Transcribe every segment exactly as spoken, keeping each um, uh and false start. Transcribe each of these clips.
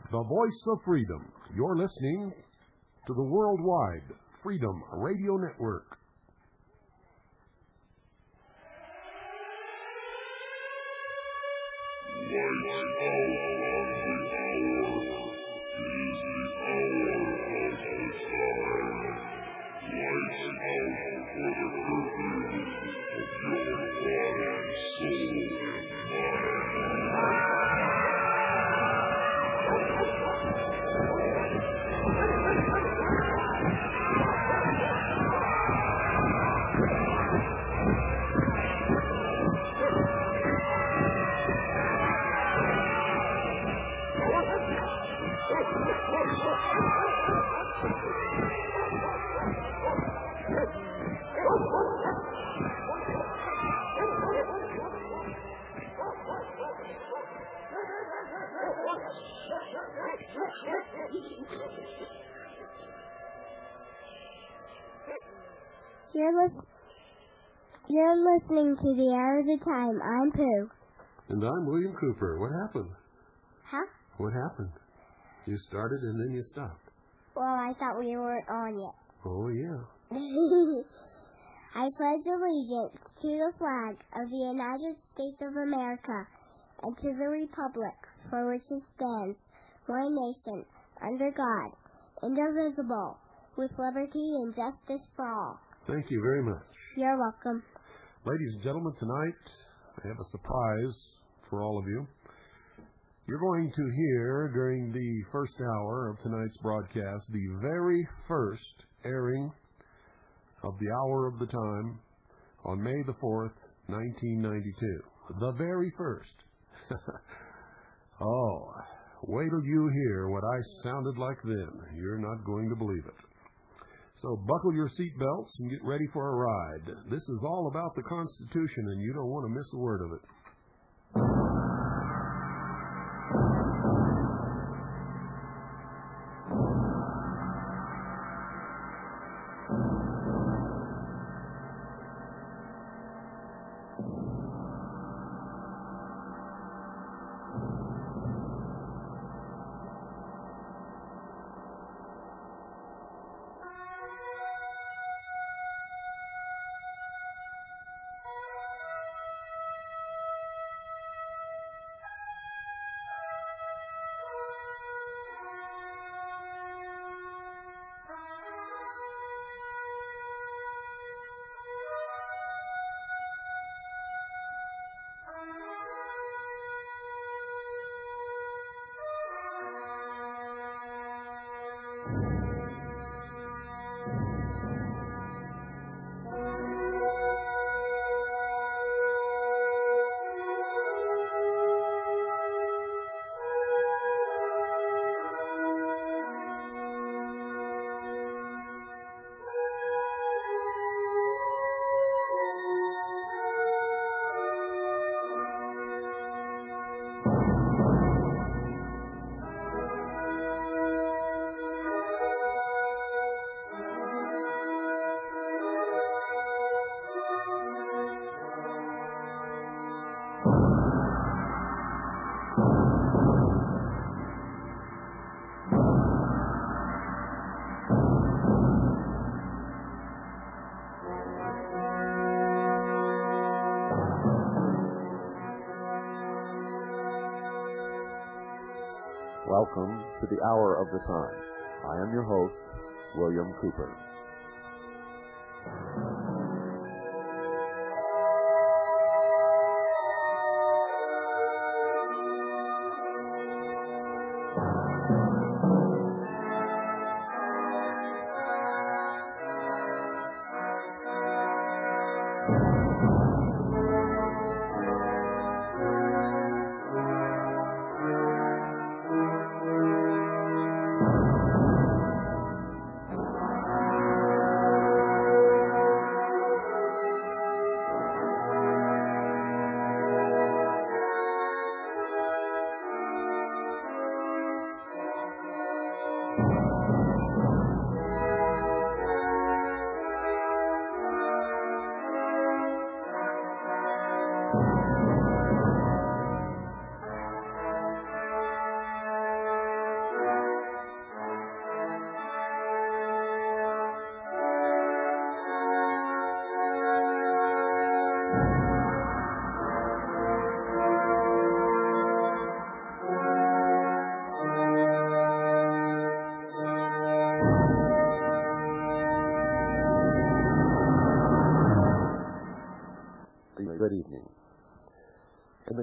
the voice of freedom. You're listening to the Worldwide Freedom Radio Network. You're, li- you're listening to The Hour of the Time. I'm Pooh. And I'm William Cooper. What happened? Huh? What happened? You started and then you stopped. Well, I thought we weren't on yet. Oh, yeah. I pledge allegiance to the flag of the United States of America and to the republic for which it stands, one nation, under God, indivisible, with liberty and justice for all. Thank you very much. You're welcome. Ladies and gentlemen, tonight I have a surprise for all of you. You're going to hear during the first hour of tonight's broadcast the very first airing of the Hour of the Time on May the fourth, nineteen ninety-two. The very first. Oh, wait till you hear what I sounded like then. You're not going to believe it. So buckle your seatbelts and get ready for a ride. This is all about the Constitution, and you don't want to miss a word of it. Welcome to the Hour of the Time. I am your host, William Cooper.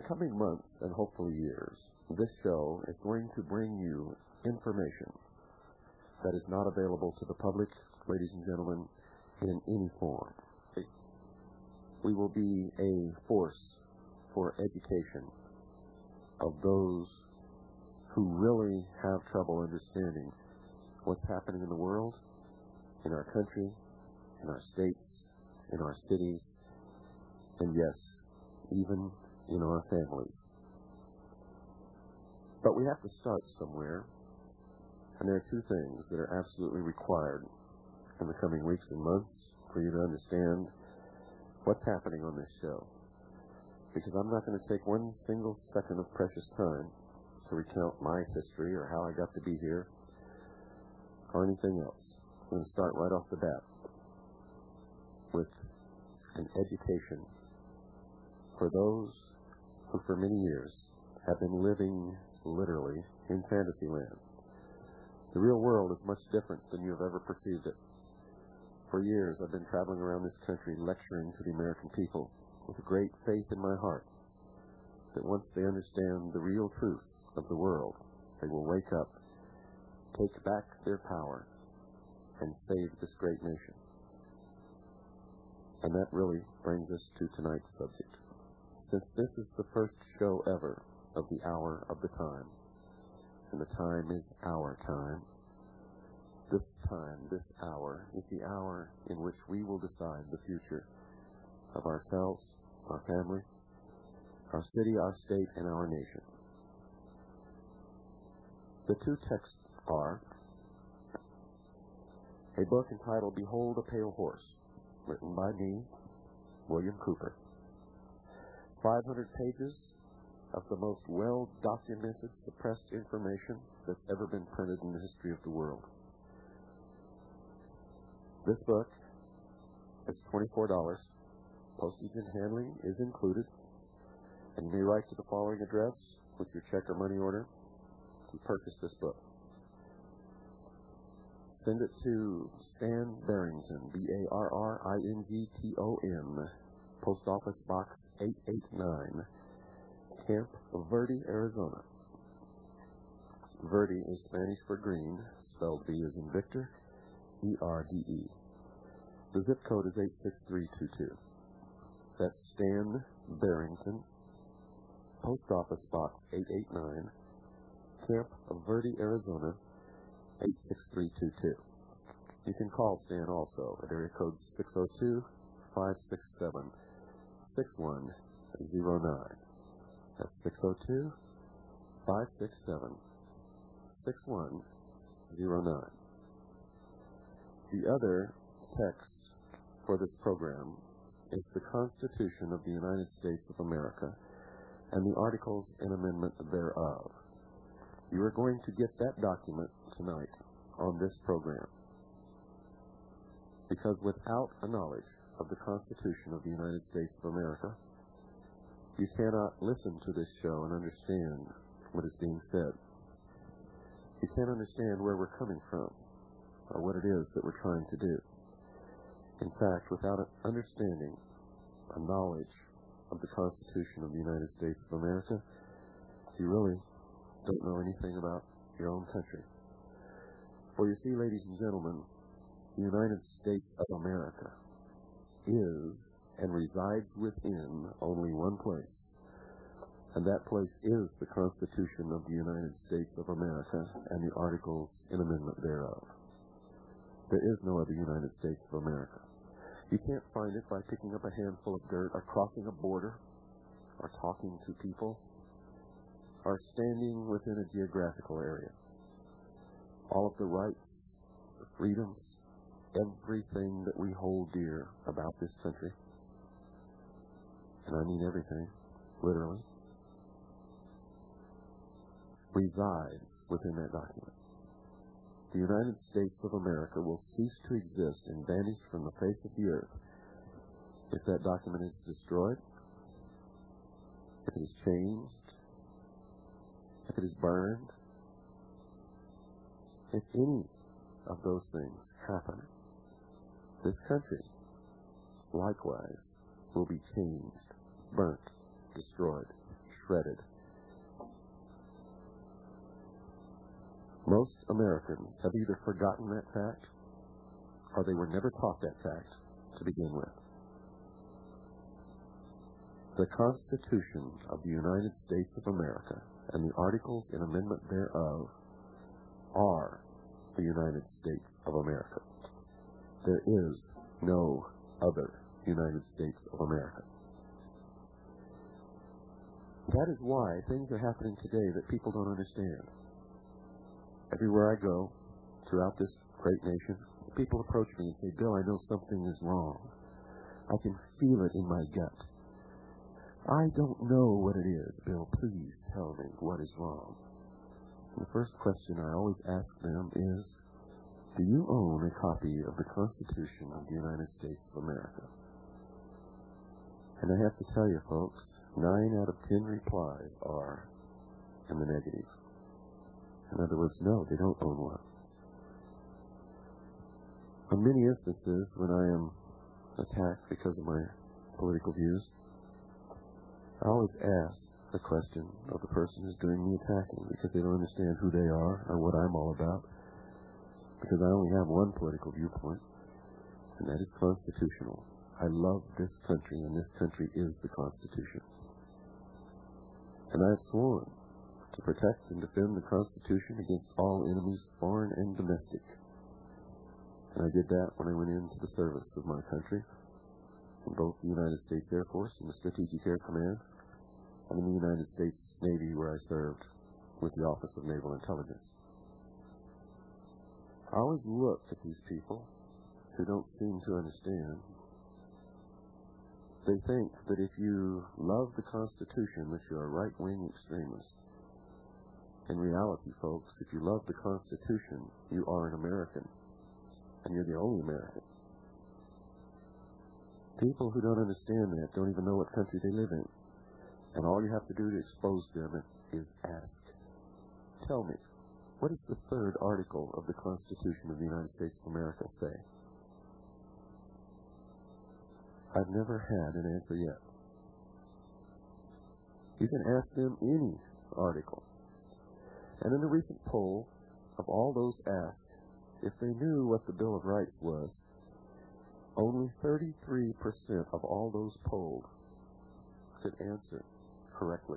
coming months and hopefully years, this show is going to bring you information that is not available to the public, ladies and gentlemen, in any form. We will be a force for education of those who really have trouble understanding what's happening in the world, in our country, in our states, in our cities, and yes, even in our families. But we have to start somewhere, and there are two things that are absolutely required in the coming weeks and months for you to understand what's happening on this show. Because I'm not going to take one single second of precious time to recount my history or how I got to be here or anything else. I'm going to start right off the bat with an education for those who for many years have been living literally in fantasy land. The real world is much different than you have ever perceived it. For years I've been traveling around this country lecturing to the American people with a great faith in my heart that once they understand the real truth of the world, they will wake up, take back their power, and save this great nation. And that really brings us to tonight's subject. Since this is the first show ever of the Hour of the Time, and the time is our time, this time, this hour, is the hour in which we will decide the future of ourselves, our family, our city, our state, and our nation. The two texts are a book entitled Behold a Pale Horse, written by me, William Cooper. It's five hundred pages of the most well-documented, suppressed information that's ever been printed in the history of the world. This book is twenty-four dollars. Postage and handling is included. And you may write to the following address with your check or money order to purchase this book. Send it to Stan Barrington, B A R R I N G T O N, Post Office Box eight eighty-nine, Camp Verde, Arizona. Verde is Spanish for green, spelled V as in Victor, E R D E. The zip code is eight six three two two. That's Stan Barrington, Post Office Box eight eighty-nine, Camp Verde, Arizona, eight six three two two. You can call Stan also at area code six oh two, five six seven, six one oh nine. That's six oh two, five six seven, six one oh nine. The other text for this program is the Constitution of the United States of America and the Articles and Amendment thereof. You are going to get that document tonight on this program. Because without a knowledge of the Constitution of the United States of America, you cannot listen to this show and understand what is being said. You can't understand where we're coming from or what it is that we're trying to do. In fact, without an understanding, a knowledge of the Constitution of the United States of America, you really don't know anything about your own country. For you see, ladies and gentlemen, the United States of America is and resides within only one place, and that place is the Constitution of the United States of America and the Articles and Amendment thereof. There is no other United States of America. You can't find it by picking up a handful of dirt or crossing a border or talking to people or standing within a geographical area. All of the rights, the freedoms, everything that we hold dear about this country, and I mean everything, literally, resides within that document. The United States of America will cease to exist and vanish from the face of the earth if that document is destroyed, if it is changed, if it is burned, if any of those things happen. This country, likewise, will be changed, burnt, destroyed, shredded. Most Americans have either forgotten that fact or they were never taught that fact to begin with. The Constitution of the United States of America and the articles in amendment thereof are the United States of America. There is no other United States of America. That is why things are happening today that people don't understand. Everywhere I go throughout this great nation, people approach me and say, Bill, I know something is wrong. I can feel it in my gut. I don't know what it is, Bill. Please tell me what is wrong. And the first question I always ask them is, do you own a copy of the Constitution of the United States of America? And I have to tell you, folks, nine out of ten replies are in the negative. In other words, no, they don't own one. In many instances, when I am attacked because of my political views, I always ask the question of the person who's doing the attacking because they don't understand who they are or what I'm all about. Because I only have one political viewpoint, and that is constitutional. I love this country, and this country is the Constitution. And I have sworn to protect and defend the Constitution against all enemies, foreign and domestic. And I did that when I went into the service of my country, in both the United States Air Force and the Strategic Air Command, and in the United States Navy, where I served with the Office of Naval Intelligence. I always look at these people who don't seem to understand. They think that if you love the Constitution, that you're a right-wing extremist. In reality, folks, if you love the Constitution, you are an American, and you're the only American. People who don't understand that don't even know what country they live in. And all you have to do to expose them is ask. Tell me, what does the third article of the Constitution of the United States of America say? I've never had an answer yet. You can ask them any article. And in a recent poll of all those asked, if they knew what the Bill of Rights was, only thirty-three percent of all those polled could answer correctly.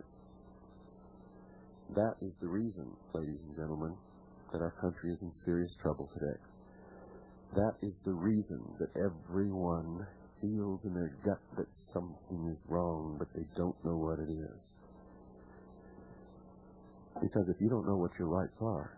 That is the reason, ladies and gentlemen, that our country is in serious trouble today. That is the reason that everyone feels in their gut that something is wrong, but they don't know what it is. Because if you don't know what your rights are,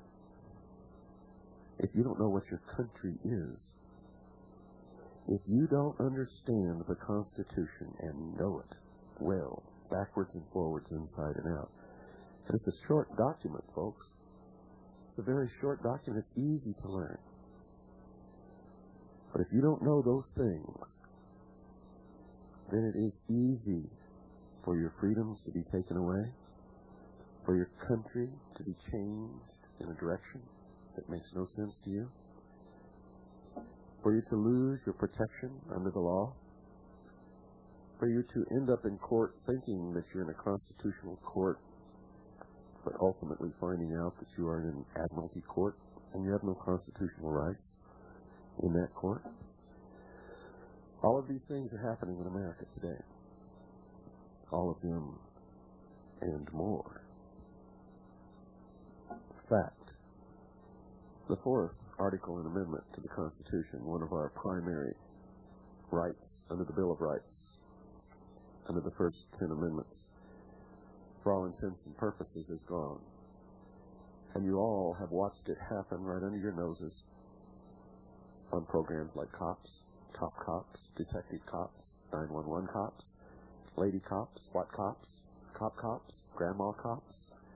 if you don't know what your country is, if you don't understand the Constitution and know it well, backwards and forwards, inside and out, and it's a short document, folks. It's a very short document. It's easy to learn. But if you don't know those things, then it is easy for your freedoms to be taken away, for your country to be changed in a direction that makes no sense to you, for you to lose your protection under the law, for you to end up in court thinking that you're in a constitutional court, but ultimately finding out that you are in an admiralty court and you have no constitutional rights in that court. All of these things are happening in America today. All of them and more. Fact. The fourth article and amendment to the Constitution, one of our primary rights under the Bill of Rights, under the first ten amendments, for all intents and purposes is gone. And you all have watched it happen right under your noses on programs like Cops, Top Cops, Detective Cops, nine one one Cops, Lady Cops, SWAT Cops, Cop Cops, Grandma Cops.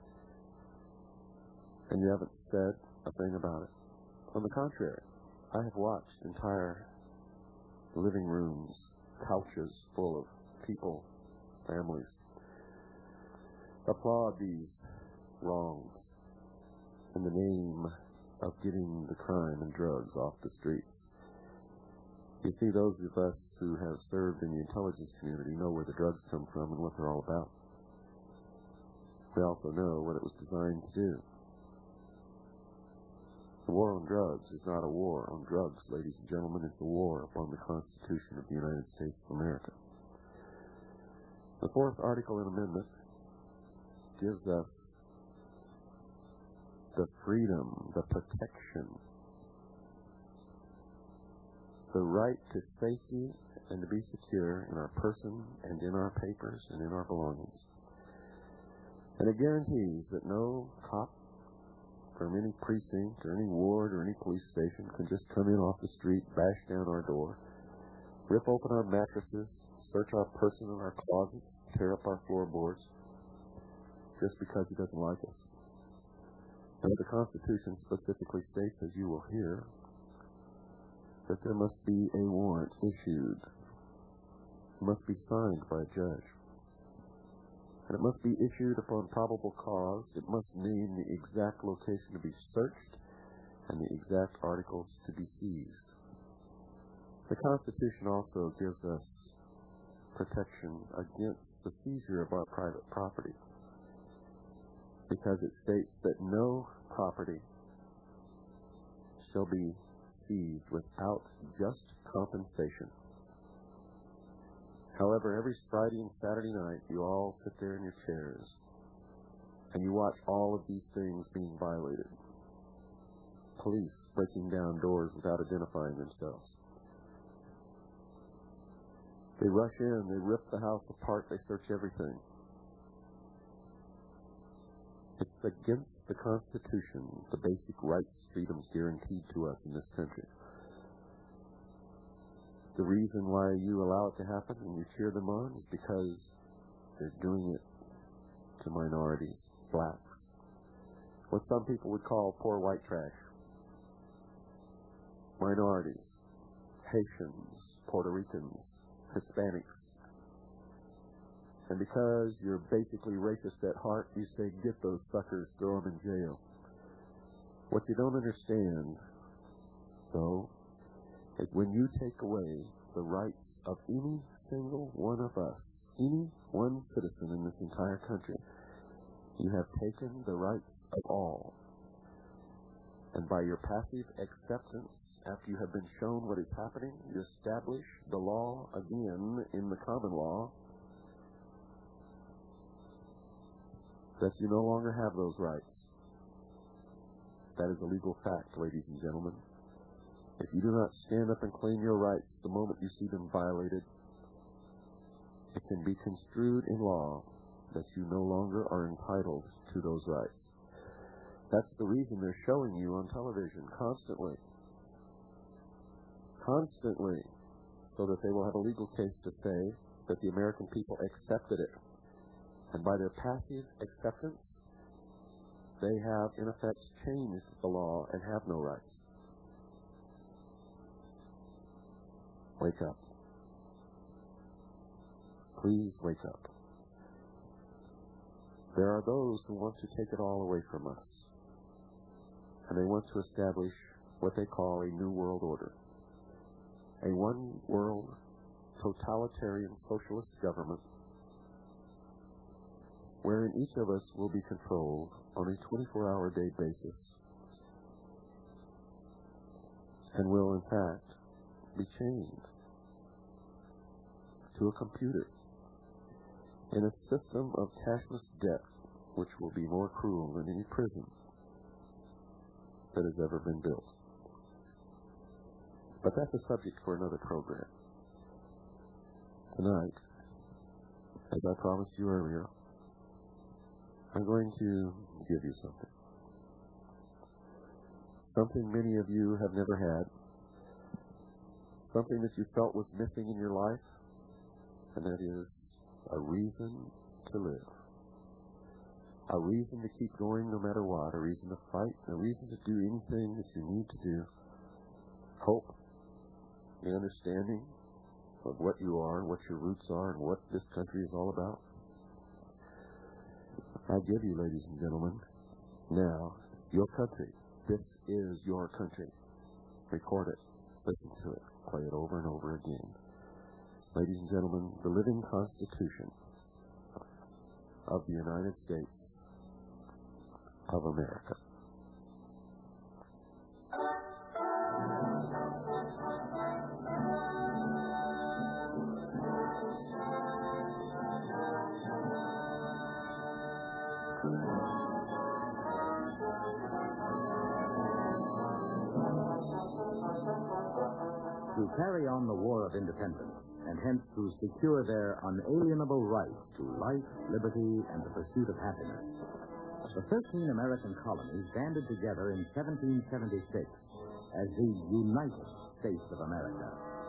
And you haven't said a thing about it. On the contrary, I have watched entire living rooms, couches full of people, families, applaud these wrongs in the name of getting the crime and drugs off the streets. You see, those of us who have served in the intelligence community know where the drugs come from and what they're all about. We also know what it was designed to do. The war on drugs is not a war on drugs, ladies and gentlemen. It's a war upon the Constitution of the United States of America. The fourth article and amendment gives us the freedom, the protection, the right to safety and to be secure in our person and in our papers and in our belongings. And it guarantees that no cop from any precinct or any ward or any police station can just come in off the street, bash down our door, rip open our mattresses, search our person and our closets, tear up our floorboards, just because he doesn't like us. And the Constitution specifically states, as you will hear, that there must be a warrant issued. It must be signed by a judge. And it must be issued upon probable cause. It must name the exact location to be searched and the exact articles to be seized. The Constitution also gives us protection against the seizure of our private property, because it states that no property shall be seized without just compensation. However, every Friday and Saturday night, you all sit there in your chairs and you watch all of these things being violated. Police breaking down doors without identifying themselves. They rush in, they rip the house apart, they search everything. It's against the Constitution, the basic rights, freedoms guaranteed to us in this country. The reason why you allow it to happen and you cheer them on is because they're doing it to minorities, blacks, what some people would call poor white trash. Minorities, Haitians, Puerto Ricans, Hispanics. And because you're basically racist at heart, you say, get those suckers, throw them in jail. What you don't understand, though, is when you take away the rights of any single one of us, any one citizen in this entire country, you have taken the rights of all. And by your passive acceptance, after you have been shown what is happening, you establish the law again in the common law that you no longer have those rights. That is a legal fact, ladies and gentlemen. If you do not stand up and claim your rights the moment you see them violated, it can be construed in law that you no longer are entitled to those rights. That's the reason they're showing you on television constantly. Constantly. So that they will have a legal case to say that the American people accepted it. And by their passive acceptance, they have, in effect, changed the law and have no rights. Wake up. Please wake up. There are those who want to take it all away from us. And they want to establish what they call a new world order. A one-world totalitarian socialist government wherein each of us will be controlled on a twenty-four hour day basis and will, in fact, be chained to a computer in a system of cashless debt which will be more cruel than any prison that has ever been built. But that's a subject for another program. Tonight, as I promised you earlier, I'm going to give you something. Something many of you have never had. Something that you felt was missing in your life, and that is a reason to live. A reason to keep going no matter what, a reason to fight, a reason to do anything that you need to do. Hope, the understanding of what you are, what your roots are, and what this country is all about. I give you, ladies and gentlemen, now, your country. This is your country. Record it. Listen to it. Play it over and over again. Ladies and gentlemen, the living Constitution of the United States of America. To carry on the War of Independence, and hence to secure their unalienable rights to life, liberty, and the pursuit of happiness, the thirteen American colonies banded together in seventeen seventy-six as the United States of America.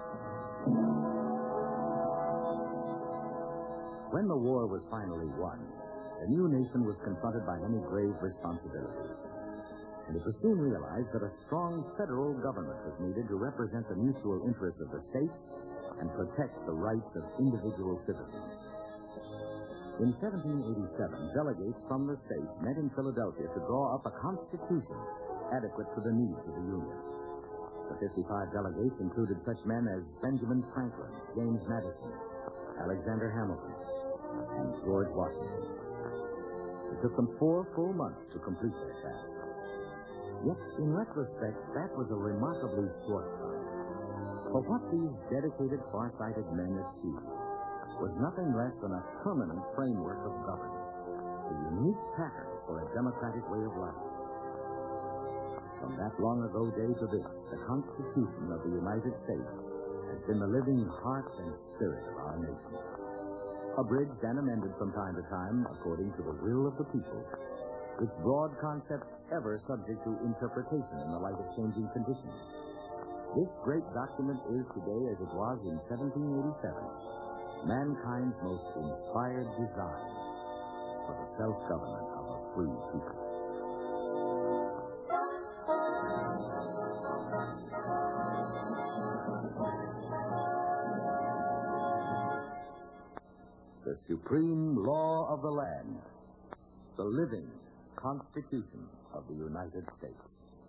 When the war was finally won, the new nation was confronted by many grave responsibilities. And it was soon realized that a strong federal government was needed to represent the mutual interests of the states and protect the rights of individual citizens. In seventeen eighty-seven, delegates from the states met in Philadelphia to draw up a constitution adequate to the needs of the Union. The fifty-five delegates included such men as Benjamin Franklin, James Madison, Alexander Hamilton, and George Washington. It took them four full months to complete their task. Yet, in retrospect, that was a remarkably short time. For what these dedicated, far-sighted men achieved was nothing less than a permanent framework of government, a unique pattern for a democratic way of life. From that long-ago day to this, the Constitution of the United States has been the living heart and spirit of our nation. Abridged and amended from time to time according to the will of the people, its broad concepts ever subject to interpretation in the light of changing conditions. This great document is today, as it was in seventeen eighty-seven, mankind's most inspired design for the self-government of a free people. The supreme law of the land, the living Constitution of the United States.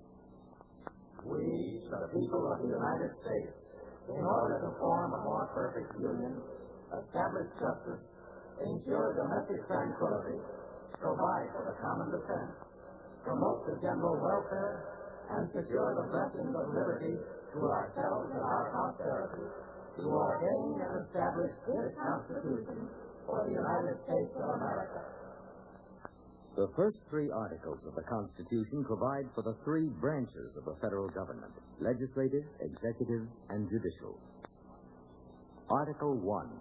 We, the people of the United States, in order to form a more perfect union, establish justice, ensure domestic tranquility, provide for the common defense, promote the general welfare, and secure the blessings of liberty to ourselves and our posterity, to ordain and establish this Constitution for the United States of America. The first three articles of the Constitution provide for the three branches of the federal government: legislative, executive, and judicial. Article one.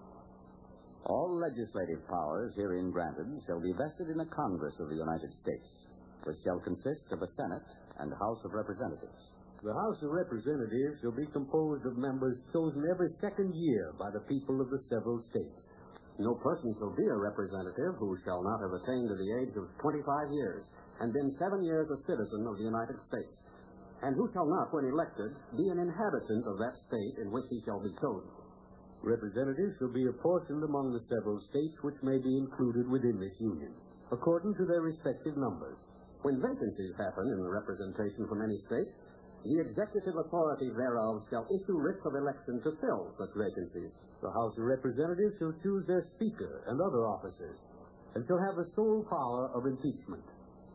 All legislative powers herein granted shall be vested in a Congress of the United States, which shall consist of a Senate and House of Representatives. The House of Representatives shall be composed of members chosen every second year by the people of the several states. No person shall be a representative who shall not have attained to the age of twenty-five years and been seven years a citizen of the United States, and who shall not, when elected, be an inhabitant of that state in which he shall be chosen. Representatives shall be apportioned among the several states which may be included within this union, according to their respective numbers. When vacancies happen in the representation from any state, the executive authority thereof shall issue writs of election to fill such vacancies. The House of Representatives shall choose their Speaker and other officers, and shall have the sole power of impeachment.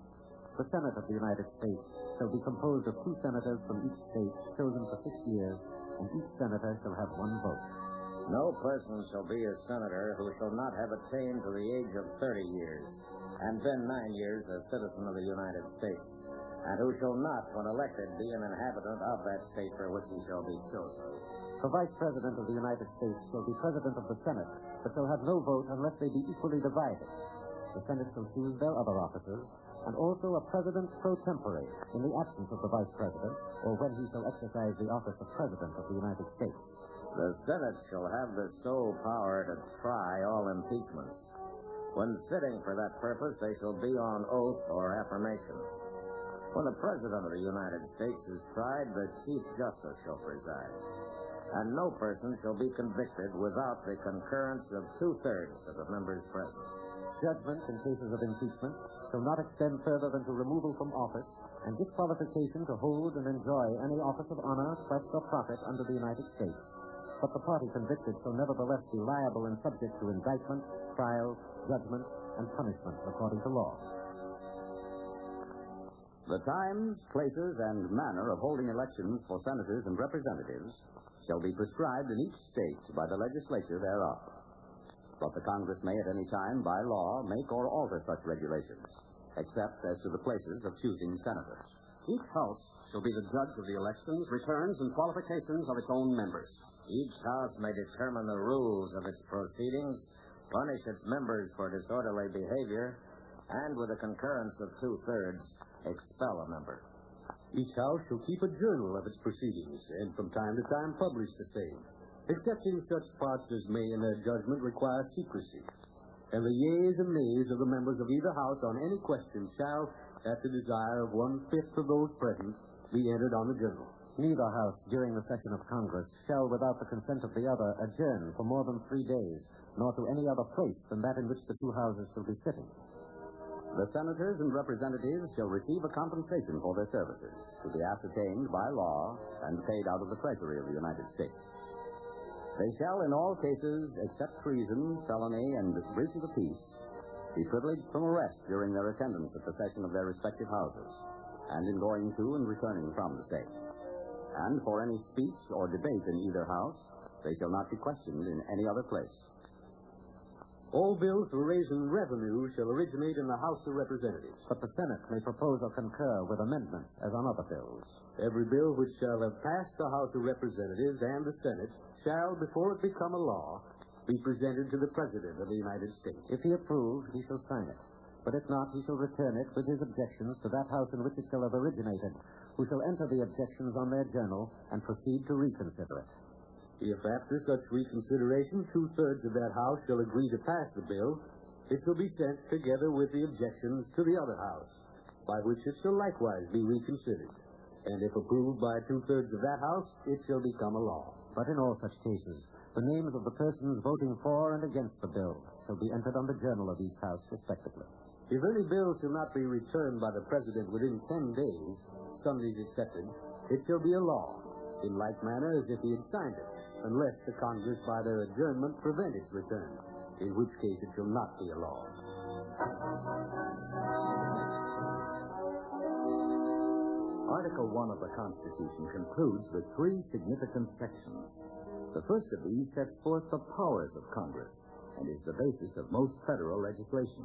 The Senate of the United States shall be composed of two senators from each state, chosen for six years, and each senator shall have one vote. No person shall be a senator who shall not have attained to the age of thirty years, and been nine years a citizen of the United States, and who shall not, when elected, be an inhabitant of that state for which he shall be chosen. The Vice President of the United States shall be President of the Senate, but shall have no vote unless they be equally divided. The Senate shall choose their other officers, and also a President pro tempore in the absence of the Vice President, or when he shall exercise the office of President of the United States. The Senate shall have the sole power to try all impeachments. When sitting for that purpose, they shall be on oath or affirmation. When the President of the United States is tried, the Chief Justice shall preside. And no person shall be convicted without the concurrence of two-thirds of the members present. Judgment in cases of impeachment shall not extend further than to removal from office and disqualification to hold and enjoy any office of honor, trust, or profit under the United States. But the party convicted shall nevertheless be liable and subject to indictment, trial, judgment, and punishment according to law. The times, places, and manner of holding elections for senators and representatives shall be prescribed in each state by the legislature thereof. But the Congress may at any time, by law, make or alter such regulations, except as to the places of choosing senators. Each House shall be the judge of the elections, returns, and qualifications of its own members. Each House may determine the rules of its proceedings, punish its members for disorderly behavior, and, with the concurrence of two-thirds, expel a member. Each House shall keep a journal of its proceedings, and from time to time publish the same, excepting such parts as may, in their judgment, require secrecy. And the yeas and nays of the members of either House on any question shall, at the desire of one-fifth of those present, be entered on the journal. Neither House, during the session of Congress, shall, without the consent of the other, adjourn for more than three days, nor to any other place than that in which the two Houses shall be sitting. The senators and representatives shall receive a compensation for their services, to be ascertained by law and paid out of the Treasury of the United States. They shall, in all cases, except treason, felony, and breach of the peace, be privileged from arrest during their attendance at the session of their respective houses, and in going to and returning from the state. And for any speech or debate in either house, they shall not be questioned in any other place. All bills for raising revenue shall originate in the House of Representatives. But the Senate may propose or concur with amendments as on other bills. Every bill which shall have passed the House of Representatives and the Senate shall, before it become a law, be presented to the President of the United States. If he approve, he shall sign it. But if not, he shall return it with his objections to that House in which it shall have originated, who shall enter the objections on their journal and proceed to reconsider it. If after such reconsideration two-thirds of that House shall agree to pass the bill, it shall be sent together with the objections to the other House, by which it shall likewise be reconsidered. And if approved by two-thirds of that House, it shall become a law. But in all such cases, the names of the persons voting for and against the bill shall be entered on the journal of each House, respectively. If any bill shall not be returned by the President within ten days, Sundays excepted, it shall be a law, in like manner as if he had signed it, unless the Congress by their adjournment prevent its return, in which case it shall not be a law. Article one of the Constitution concludes with three significant sections. The first of these sets forth the powers of Congress and is the basis of most federal legislation.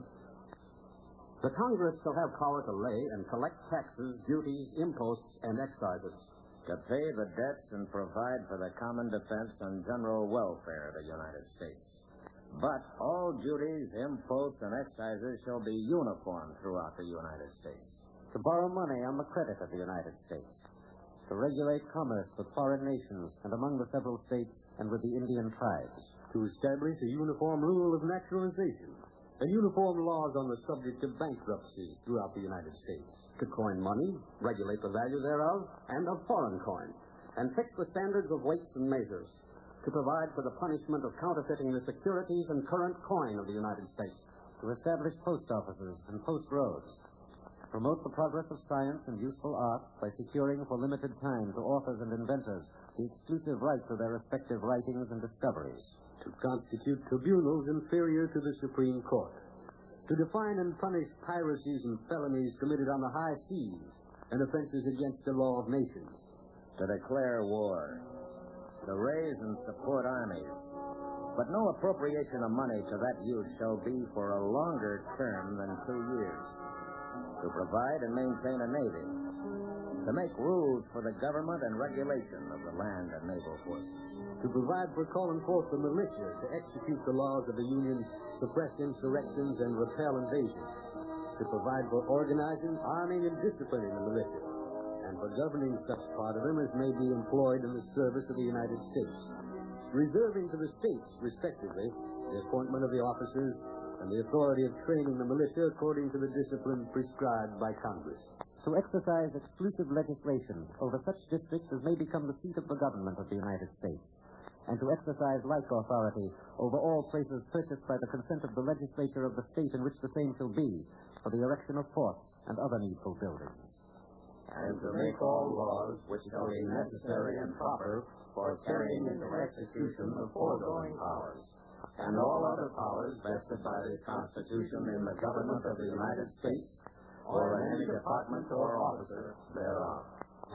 The Congress shall have power to lay and collect taxes, duties, imposts, and excises, to pay the debts and provide for the common defense and general welfare of the United States. But all duties, imposts, and excises shall be uniform throughout the United States. To borrow money on the credit of the United States. To regulate commerce with foreign nations and among the several states and with the Indian tribes. To establish a uniform rule of naturalization and uniform laws on the subject of bankruptcies throughout the United States. To coin money, regulate the value thereof, and of foreign coin, and fix the standards of weights and measures. To provide for the punishment of counterfeiting the securities and current coin of the United States. To establish post offices and post roads. To promote the progress of science and useful arts by securing for limited time to authors and inventors the exclusive right to their respective writings and discoveries. To constitute tribunals inferior to the Supreme Court. To define and punish piracies and felonies committed on the high seas and offenses against the law of nations. To declare war. To raise and support armies. But no appropriation of money to that use shall be for a longer term than two years. To provide and maintain a navy. To make rules for the government and regulation of the land and naval forces. To provide for calling forth the militia to execute the laws of the Union, suppress insurrections, and repel invasions. To provide for organizing, arming, and disciplining the militia. And for governing such part of them as may be employed in the service of the United States. Reserving to the states, respectively, the appointment of the officers and the authority of training the militia according to the discipline prescribed by Congress. To exercise exclusive legislation over such districts as may become the seat of the government of the United States, and to exercise like authority over all places purchased by the consent of the legislature of the state in which the same shall be, for the erection of forts and other needful buildings. And to make all laws which shall be necessary and proper for carrying into execution the foregoing powers, and all other powers vested by this Constitution in the government of the United States, or in any department or officer thereof.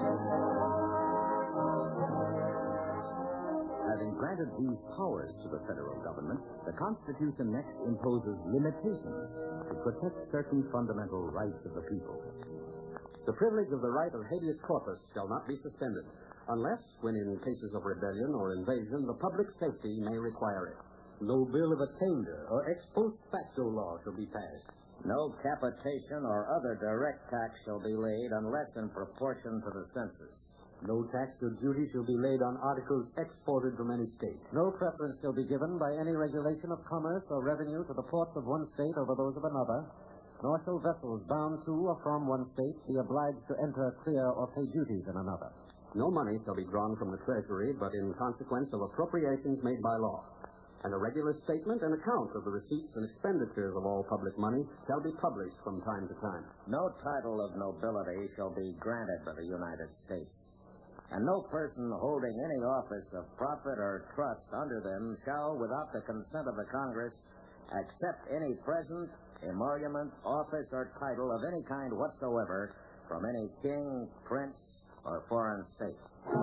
Having granted these powers to the federal government, the Constitution next imposes limitations to protect certain fundamental rights of the people. The privilege of the right of habeas corpus shall not be suspended, unless, when in cases of rebellion or invasion, the public safety may require it. No bill of attainder or ex post facto law shall be passed. No capitation or other direct tax shall be laid unless in proportion to the census. No tax or duty shall be laid on articles exported from any state. No preference shall be given by any regulation of commerce or revenue to the ports of one state over those of another, nor shall vessels bound to or from one state be obliged to enter, clear, or pay duties in another. No money shall be drawn from the Treasury but in consequence of appropriations made by law. And a regular statement and account of the receipts and expenditures of all public money shall be published from time to time. No title of nobility shall be granted by the United States. And no person holding any office of profit or trust under them shall, without the consent of the Congress, accept any present, emolument, office, or title of any kind whatsoever from any king, prince, or foreign state.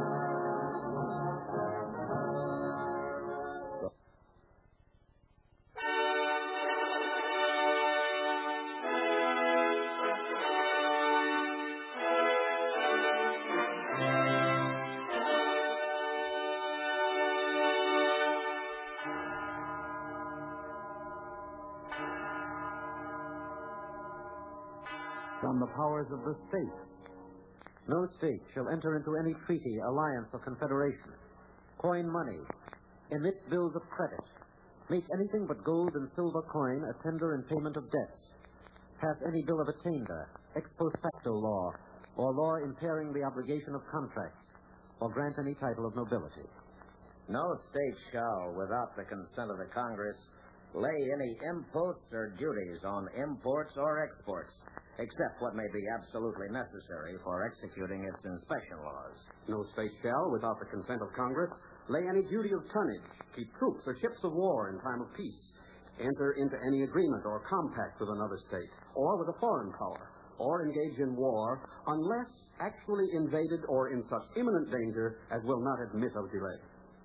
From the powers of the states. No state shall enter into any treaty, alliance, or confederation, coin money, emit bills of credit, make anything but gold and silver coin a tender in payment of debts, pass any bill of attainder, ex post facto law, or law impairing the obligation of contracts, or grant any title of nobility. No state shall, without the consent of the Congress, lay any imposts or duties on imports or exports, except what may be absolutely necessary for executing its inspection laws. No state shall, without the consent of Congress, lay any duty of tonnage, keep troops or ships of war in time of peace, enter into any agreement or compact with another state, or with a foreign power, or engage in war, unless actually invaded or in such imminent danger as will not admit of delay.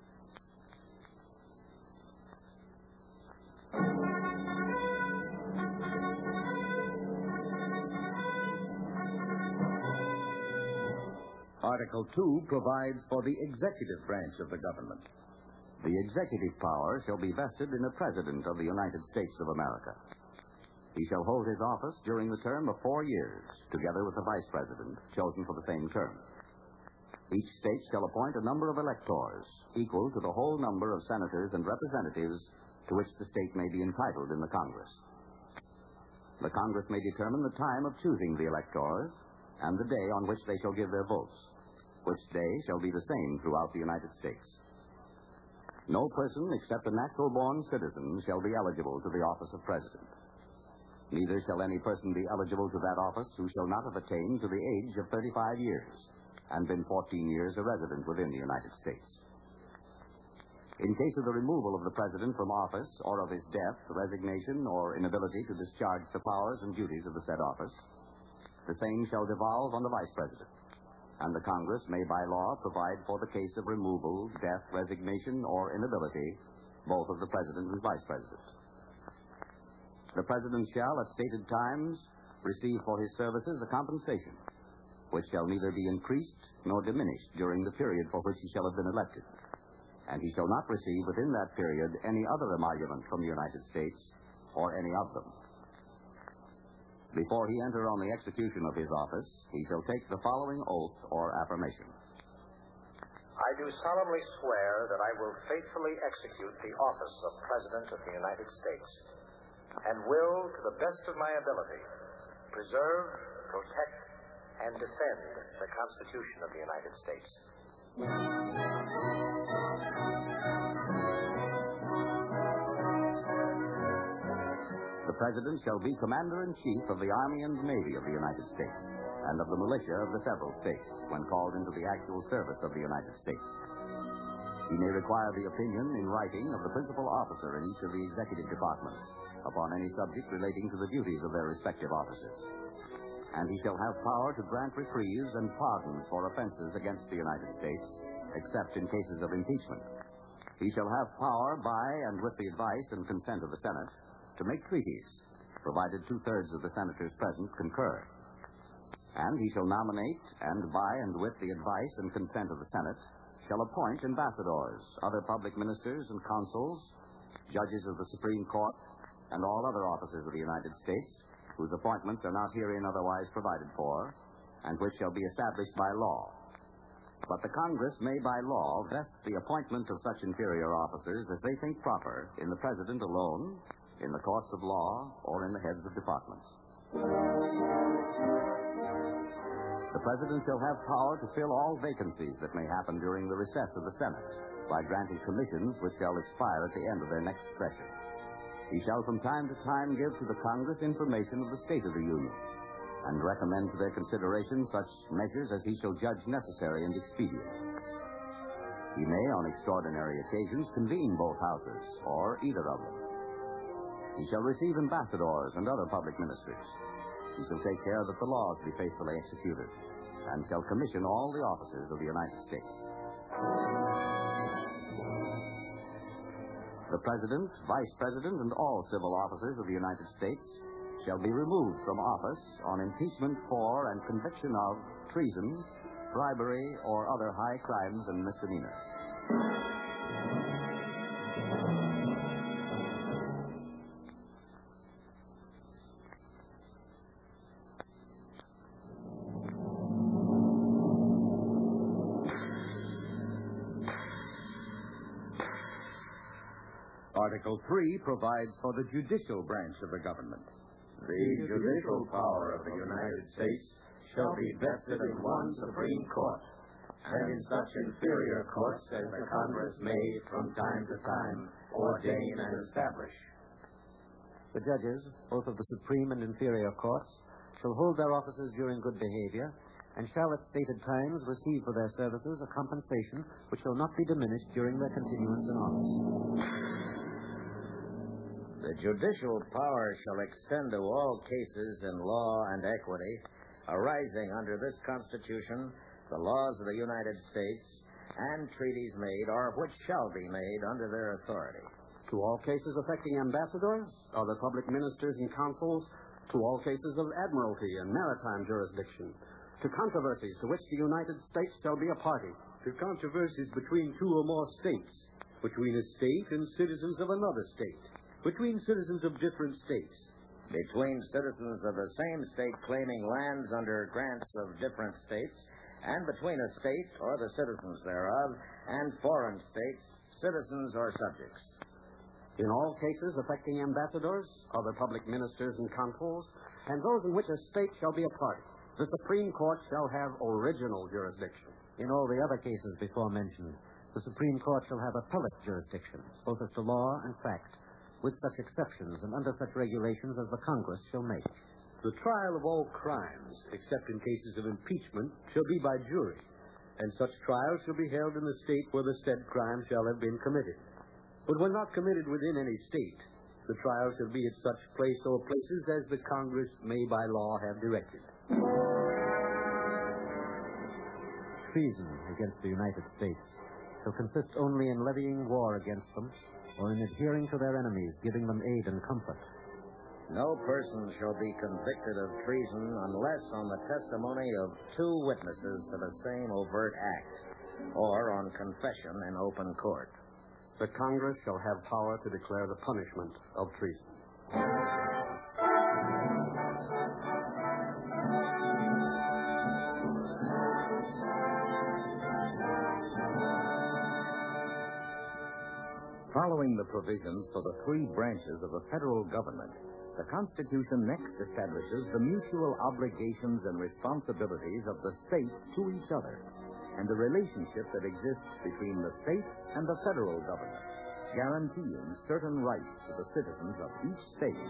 Article two provides for the executive branch of the government. The executive power shall be vested in the President of the United States of America. He shall hold his office during the term of four years, together with the Vice President, chosen for the same term. Each state shall appoint a number of electors, equal to the whole number of senators and representatives to which the state may be entitled in the Congress. The Congress may determine the time of choosing the electors and the day on which they shall give their votes, which day shall be the same throughout the United States. No person except a natural-born citizen shall be eligible to the office of President. Neither shall any person be eligible to that office who shall not have attained to the age of thirty-five years and been fourteen years a resident within the United States. In case of the removal of the President from office or of his death, resignation, or inability to discharge the powers and duties of the said office, the same shall devolve on the Vice President, and the Congress may by law provide for the case of removal, death, resignation, or inability, both of the President and Vice President. The President shall, at stated times, receive for his services a compensation, which shall neither be increased nor diminished during the period for which he shall have been elected, and he shall not receive within that period any other emolument from the United States or any of them. Before he enter on the execution of his office, he shall take the following oath or affirmation. I do solemnly swear that I will faithfully execute the office of President of the United States and will, to the best of my ability, preserve, protect, and defend the Constitution of the United States. The President shall be Commander-in-Chief of the Army and Navy of the United States and of the militia of the several states when called into the actual service of the United States. He may require the opinion in writing of the principal officer in each of the executive departments upon any subject relating to the duties of their respective offices. and he shall have power to grant reprieves and pardons for offenses against the United States, except in cases of impeachment. He shall have power by and with the advice and consent of the Senate to make treaties, provided two-thirds of the senators present concur. And he shall nominate, and by and with the advice and consent of the Senate, shall appoint ambassadors, other public ministers and consuls, judges of the Supreme Court, and all other officers of the United States, whose appointments are not herein otherwise provided for, and which shall be established by law. But the Congress may by law vest the appointment of such inferior officers as they think proper in the President alone, in the courts of law, or in the heads of departments. The President shall have power to fill all vacancies that may happen during the recess of the Senate by granting commissions which shall expire at the end of their next session. He shall from time to time give to the Congress information of the state of the Union and recommend to their consideration such measures as he shall judge necessary and expedient. He may, on extraordinary occasions, convene both houses or either of them. He shall receive ambassadors and other public ministers. He shall take care that the laws be faithfully executed, and shall commission all the officers of the United States. The President, Vice President, and all civil officers of the United States shall be removed from office on impeachment for and conviction of treason, bribery, or other high crimes and misdemeanors. Article three provides for the judicial branch of the government. The judicial power of the United States shall be vested in one Supreme Court, and in such inferior courts as the Congress may, from time to time, ordain and establish. The judges, both of the Supreme and inferior courts, shall hold their offices during good behavior, and shall at stated times receive for their services a compensation which shall not be diminished during their continuance in office. The judicial power shall extend to all cases in law and equity arising under this Constitution, the laws of the United States, and treaties made or which shall be made under their authority. To all cases affecting ambassadors, other public ministers and consuls, to all cases of admiralty and maritime jurisdiction, to controversies to which the United States shall be a party, to controversies between two or more states, between a state and citizens of another state, between citizens of different states, between citizens of the same state claiming lands under grants of different states, and between a state or the citizens thereof and foreign states, citizens or subjects. In all cases affecting ambassadors, other public ministers and consuls, and those in which a state shall be a party, the Supreme Court shall have original jurisdiction. In all the other cases before mentioned, the Supreme Court shall have appellate jurisdiction, both as to law and fact, with such exceptions and under such regulations as the Congress shall make. The trial of all crimes, except in cases of impeachment, shall be by jury, and such trials shall be held in the state where the said crime shall have been committed. But when not committed within any state, the trial shall be at such place or places as the Congress may by law have directed. Treason against the United States shall consist only in levying war against them, or in adhering to their enemies, giving them aid and comfort. No person shall be convicted of treason unless on the testimony of two witnesses to the same overt act, or on confession in open court. The Congress shall have power to declare the punishment of treason. Following the provisions for the three branches of the federal government, the Constitution next establishes the mutual obligations and responsibilities of the states to each other, and the relationship that exists between the states and the federal government, guaranteeing certain rights to the citizens of each state.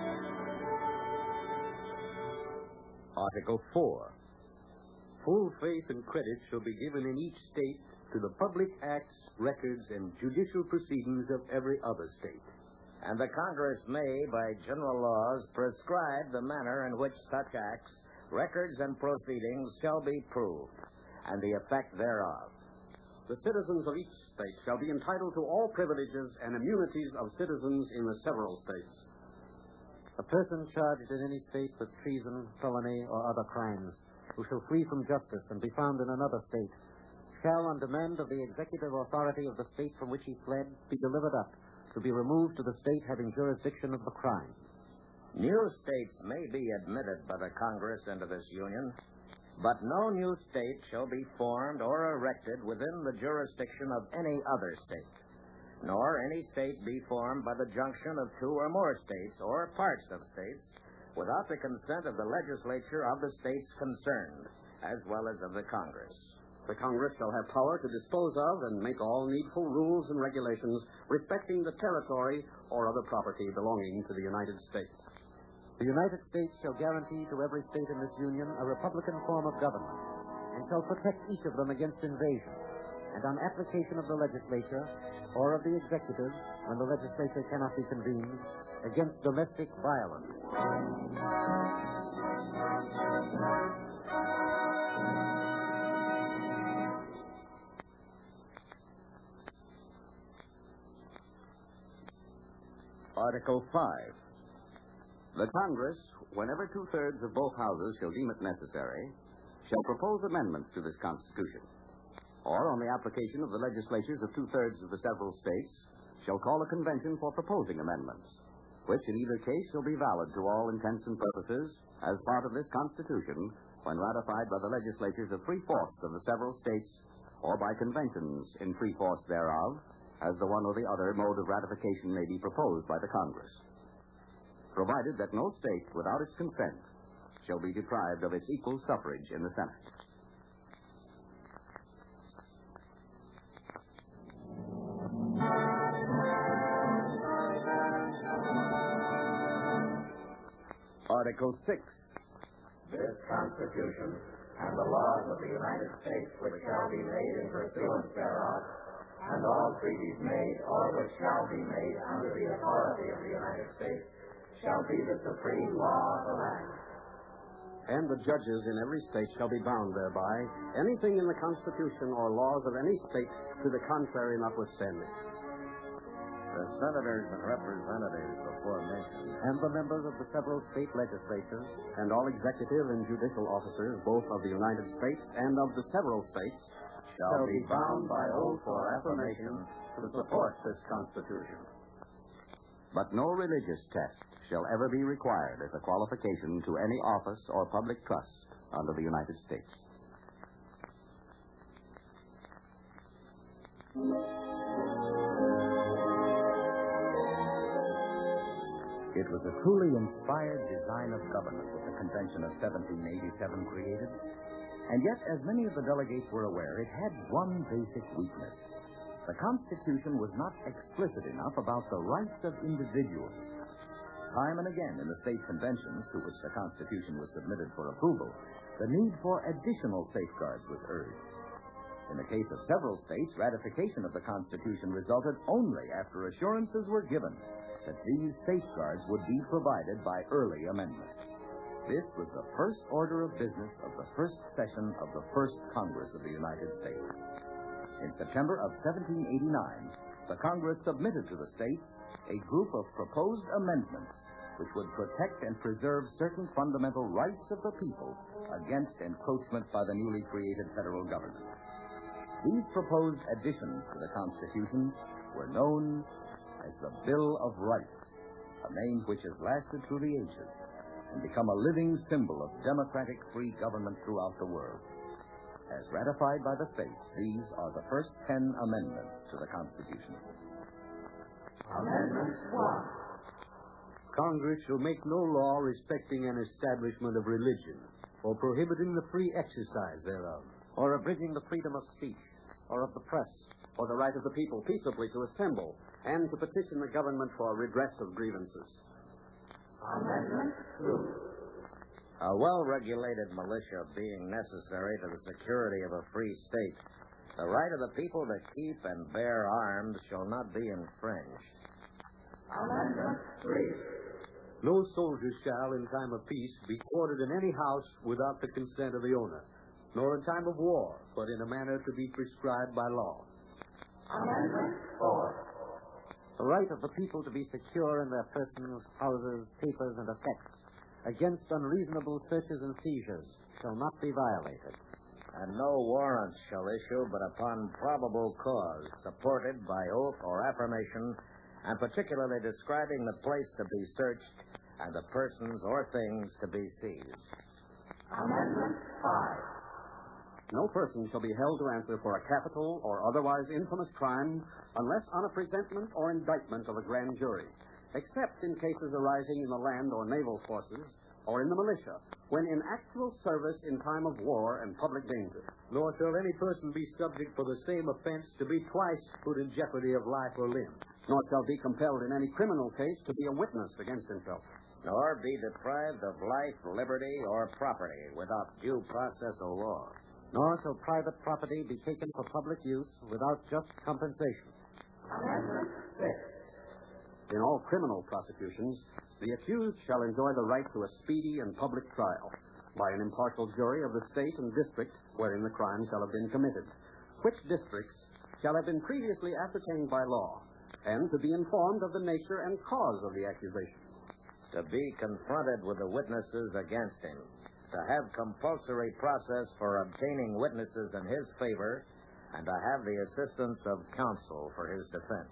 Article four. Full faith and credit shall be given in each state to the public acts, records, and judicial proceedings of every other state. And the Congress may, by general laws, prescribe the manner in which such acts, records and proceedings shall be proved, and the effect thereof. The citizens of each state shall be entitled to all privileges and immunities of citizens in the several states. A person charged in any state with treason, felony, or other crimes, who shall flee from justice and be found in another state, shall, on demand of the executive authority of the state from which he fled, be delivered up, to be removed to the state having jurisdiction of the crime. New states may be admitted by the Congress into this union, but no new state shall be formed or erected within the jurisdiction of any other state, nor any state be formed by the junction of two or more states or parts of states without the consent of the legislature of the states concerned, as well as of the Congress. The Congress shall have power to dispose of and make all needful rules and regulations respecting the territory or other property belonging to the United States. The United States shall guarantee to every state in this union a republican form of government, and shall protect each of them against invasion, and on application of the legislature or of the executive, when the legislature cannot be convened, against domestic violence. Article five. The Congress, whenever two-thirds of both houses shall deem it necessary, shall propose amendments to this Constitution, or, on the application of the legislatures of two-thirds of the several states, shall call a convention for proposing amendments, which in either case shall be valid to all intents and purposes as part of this Constitution when ratified by the legislatures of three-fourths of the several states or by conventions in three-fourths thereof, as the one or the other mode of ratification may be proposed by the Congress, provided that no state, without its consent, shall be deprived of its equal suffrage in the Senate. Article six. This Constitution and the laws of the United States which shall be made in pursuance thereof, and all treaties made or which shall be made under the authority of the United States shall be the supreme law of the land. And the judges in every state shall be bound thereby, anything in the Constitution or laws of any state to the contrary notwithstanding. The senators and representatives before mentioned, and the members of the several state legislatures, and all executive and judicial officers, both of the United States and of the several states, shall be bound by oath or affirmation to support this Constitution. But no religious test shall ever be required as a qualification to any office or public trust under the United States. It was a truly inspired design of government that the Convention of seventeen eighty-seven created. And yet, as many of the delegates were aware, it had one basic weakness. The Constitution was not explicit enough about the rights of individuals. Time and again in the state conventions to which the Constitution was submitted for approval, the need for additional safeguards was urged. In the case of several states, ratification of the Constitution resulted only after assurances were given that these safeguards would be provided by early amendment. This was the first order of business of the first session of the First Congress of the United States. In September of seventeen eighty-nine, the Congress submitted to the states a group of proposed amendments which would protect and preserve certain fundamental rights of the people against encroachment by the newly created federal government. These proposed additions to the Constitution were known as the Bill of Rights, a name which has lasted through the ages and become a living symbol of democratic free government throughout the world. As ratified by the states, these are the first ten amendments to the Constitution. Amendment one. Congress shall make no law respecting an establishment of religion, or prohibiting the free exercise thereof, or abridging the freedom of speech, or of the press, or the right of the people peaceably to assemble and to petition the government for redress of grievances. Amendment two. A well-regulated militia being necessary to the security of a free state, the right of the people to keep and bear arms shall not be infringed. Amendment three. No soldier shall, in time of peace, be quartered in any house without the consent of the owner, nor in time of war, but in a manner to be prescribed by law. Amendment four. The right of the people to be secure in their persons, houses, papers, and effects against unreasonable searches and seizures shall not be violated. And no warrant shall issue but upon probable cause, supported by oath or affirmation, and particularly describing the place to be searched and the persons or things to be seized. Amendment five. No person shall be held to answer for a capital or otherwise infamous crime unless on a presentment or indictment of a grand jury, except in cases arising in the land or naval forces or in the militia, when in actual service in time of war and public danger. Nor shall any person be subject for the same offense to be twice put in jeopardy of life or limb. Nor shall be compelled in any criminal case to be a witness against himself. Nor be deprived of life, liberty, or property without due process of law. Nor shall private property be taken for public use without just compensation. Amendment six. In all criminal prosecutions, the accused shall enjoy the right to a speedy and public trial by an impartial jury of the state and district wherein the crime shall have been committed, which districts shall have been previously ascertained by law, and to be informed of the nature and cause of the accusation. To be confronted with the witnesses against him. To have compulsory process for obtaining witnesses in his favor, and to have the assistance of counsel for his defense.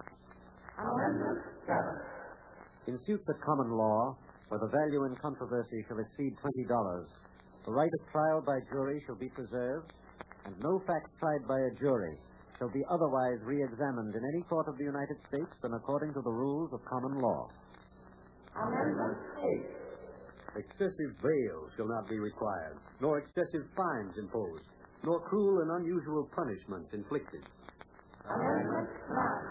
Amendment seven. In suits at common law, where the value in controversy shall exceed twenty dollars, the right of trial by jury shall be preserved, and no fact tried by a jury shall be otherwise re-examined in any court of the United States than according to the rules of common law. Amendment eight. Excessive bail shall not be required, nor excessive fines imposed, nor cruel and unusual punishments inflicted. Amendment nine.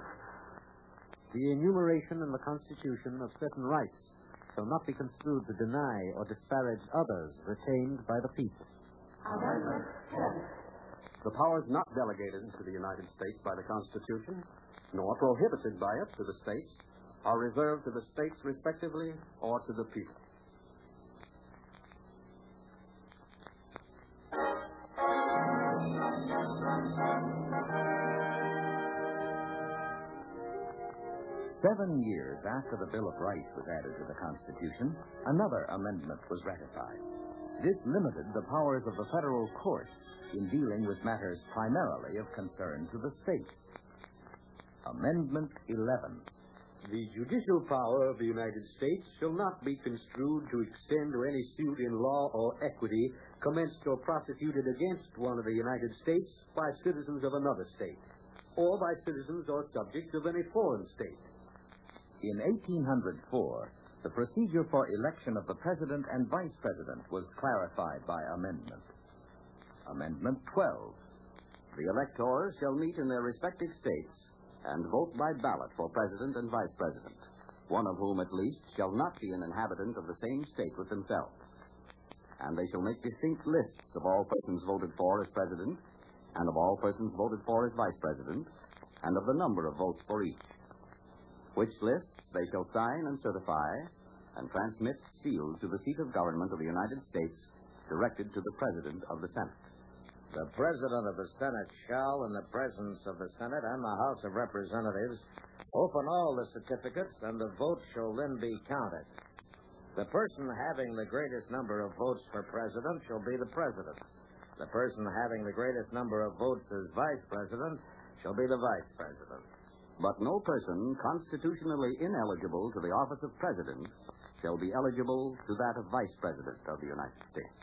The enumeration in the Constitution of certain rights shall not be construed to deny or disparage others retained by the people. Amendment ten. The powers not delegated to the United States by the Constitution, nor prohibited by it to the states, are reserved to the states respectively or to the people. Seven years after the Bill of Rights was added to the Constitution, another amendment was ratified. This limited the powers of the federal courts in dealing with matters primarily of concern to the states. Amendment eleven. The judicial power of the United States shall not be construed to extend to any suit in law or equity commenced or prosecuted against one of the United States by citizens of another state, or by citizens or subjects of any foreign state. In eighteen oh four, the procedure for election of the president and vice president was clarified by amendment. Amendment twelve. The electors shall meet in their respective states and vote by ballot for president and vice president, one of whom at least shall not be an inhabitant of the same state with themselves. And they shall make distinct lists of all persons voted for as president, and of all persons voted for as vice president, and of the number of votes for each. Which lists they shall sign and certify, and transmit sealed to the seat of government of the United States, directed to the President of the Senate. The President of the Senate shall, in the presence of the Senate and the House of Representatives, open all the certificates, and the votes shall then be counted. The person having the greatest number of votes for President shall be the President. The person having the greatest number of votes as Vice President shall be the Vice President. But no person constitutionally ineligible to the office of President shall be eligible to that of Vice President of the United States.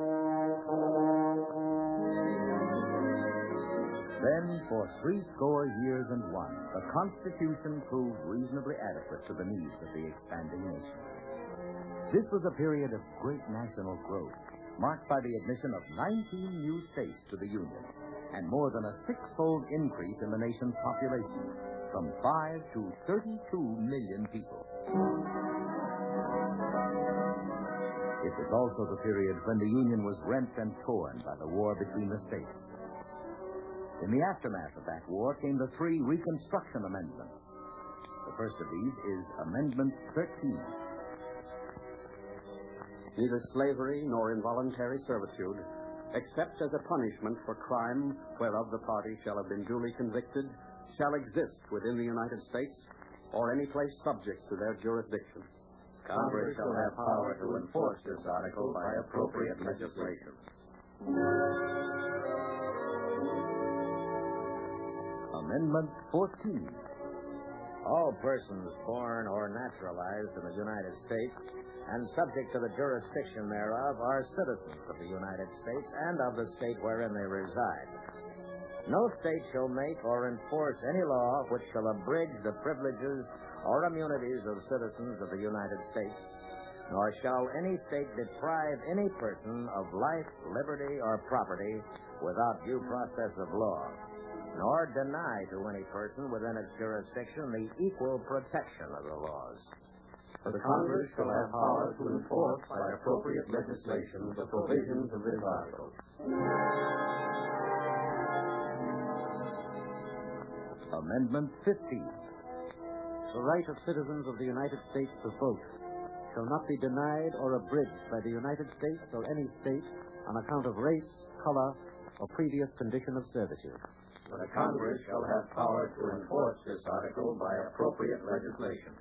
Then, for threescore years and one, the Constitution proved reasonably adequate to the needs of the expanding nation. This was a period of great national growth, marked by the admission of nineteen new states to the Union, and more than a six-fold increase in the nation's population, from five to thirty-two million people. It was also the period when the Union was rent and torn by the war between the states. In the aftermath of that war came the three Reconstruction Amendments. The first of these is Amendment thirteen. neither slavery nor involuntary servitude, except as a punishment for crime whereof the party shall have been duly convicted, shall exist within the United States or any place subject to their jurisdiction. Congress shall have power to enforce this article by appropriate legislation. Amendment fourteen. All persons born or naturalized in the United States and subject to the jurisdiction thereof are citizens of the United States and of the state wherein they reside. No state shall make or enforce any law which shall abridge the privileges or immunities of citizens of the United States, nor shall any state deprive any person of life, liberty, or property without due process of law, nor deny to any person within its jurisdiction the equal protection of the laws. The Congress shall have power to enforce by appropriate legislation the provisions of this article. Amendment fifteen. The right of citizens of the United States to vote shall not be denied or abridged by the United States or any state on account of race, color, or previous condition of servitude. The Congress shall have power to enforce this article by appropriate legislation.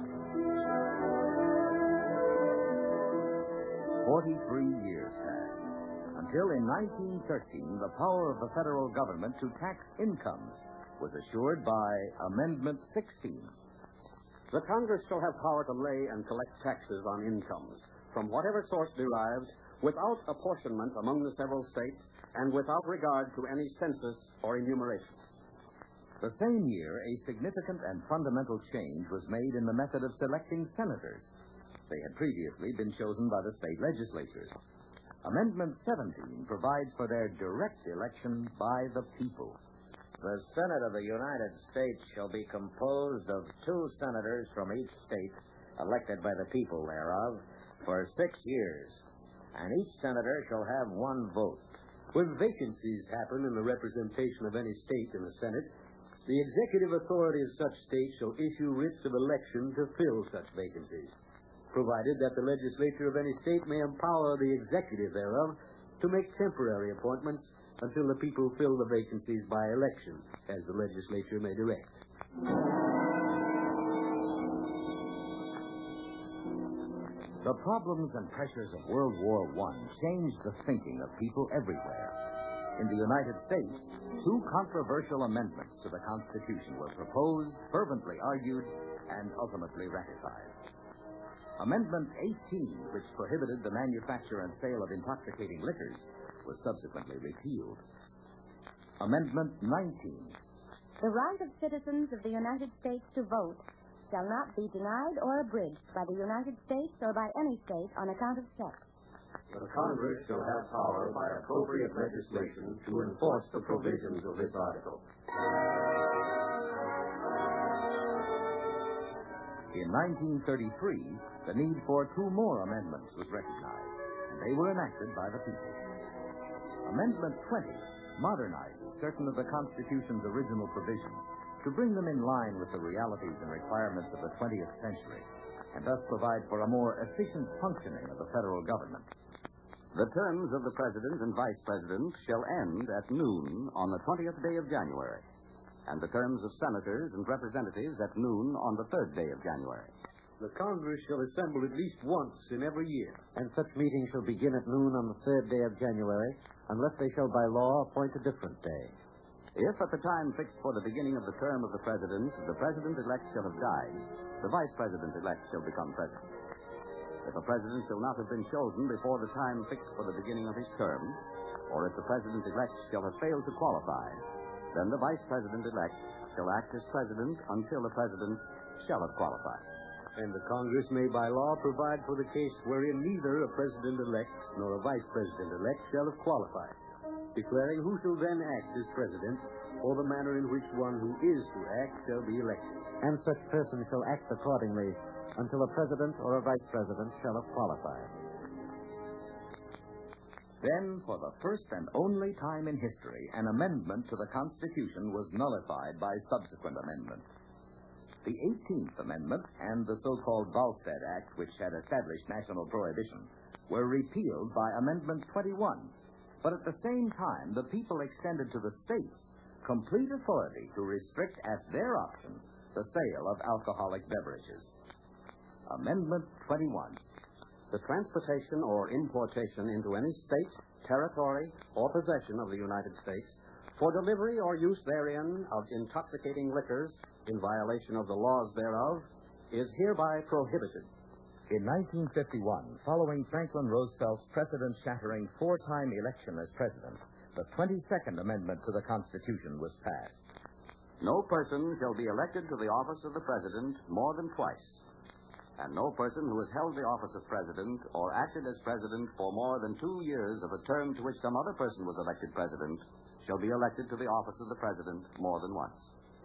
Forty-three years passed, until in nineteen thirteen the power of the federal government to tax incomes was assured by Amendment sixteen. The Congress shall have power to lay and collect taxes on incomes from whatever source derived, without apportionment among the several states, and without regard to any census or enumeration. The same year, a significant and fundamental change was made in the method of selecting senators. They had previously been chosen by the state legislatures. Amendment seventeen provides for their direct election by the people. The Senate of the United States shall be composed of two senators from each state, elected by the people thereof, for six years, and each senator shall have one vote. When vacancies happen in the representation of any state in the Senate, the executive authority of such state shall issue writs of election to fill such vacancies, provided that the legislature of any state may empower the executive thereof to make temporary appointments until the people fill the vacancies by election, as the legislature may direct. The problems and pressures of World War One changed the thinking of people everywhere. In the United States, two controversial amendments to the Constitution were proposed, fervently argued, and ultimately ratified. Amendment eighteen, which prohibited the manufacture and sale of intoxicating liquors, was subsequently repealed. Amendment nineteen. The right of citizens of the United States to vote shall not be denied or abridged by the United States or by any state on account of sex. The Congress shall have power by appropriate legislation to enforce the provisions of this article. In nineteen thirty-three, the need for two more amendments was recognized, and they were enacted by the people. Amendment twenty modernizes certain of the Constitution's original provisions to bring them in line with the realities and requirements of the twentieth century, and thus provide for a more efficient functioning of the federal government. The terms of the President and Vice President shall end at noon on the twentieth day of January, and the terms of Senators and Representatives at noon on the third day of January. The Congress shall assemble at least once in every year. And such meetings shall begin at noon on the third day of January, unless they shall by law appoint a different day. If at the time fixed for the beginning of the term of the President, the President-elect shall have died, the Vice President-elect shall become President. If a President shall not have been chosen before the time fixed for the beginning of his term, or if the President-elect shall have failed to qualify, then the Vice President-elect shall act as President until the President shall have qualified. And the Congress may by law provide for the case wherein neither a President-elect nor a Vice President-elect shall have qualified, declaring who shall then act as President, or the manner in which one who is to act shall be elected. And such person shall act accordingly until a President or a Vice President shall have qualified. Then, for the first and only time in history, an amendment to the Constitution was nullified by subsequent amendment. The eighteenth Amendment and the so-called Volstead Act, which had established national prohibition, were repealed by Amendment twenty-one. But at the same time, the people extended to the states complete authority to restrict at their option the sale of alcoholic beverages. Amendment twenty-one. The transportation or importation into any state, territory, or possession of the United States for delivery or use therein of intoxicating liquors in violation of the laws thereof is hereby prohibited. In nineteen fifty-one, following Franklin Roosevelt's precedent-shattering four-time election as president, the twenty-second Amendment to the Constitution was passed. No person shall be elected to the office of the President more than twice. And no person who has held the office of President or acted as President for more than two years of a term to which some other person was elected President shall be elected to the office of the President more than once.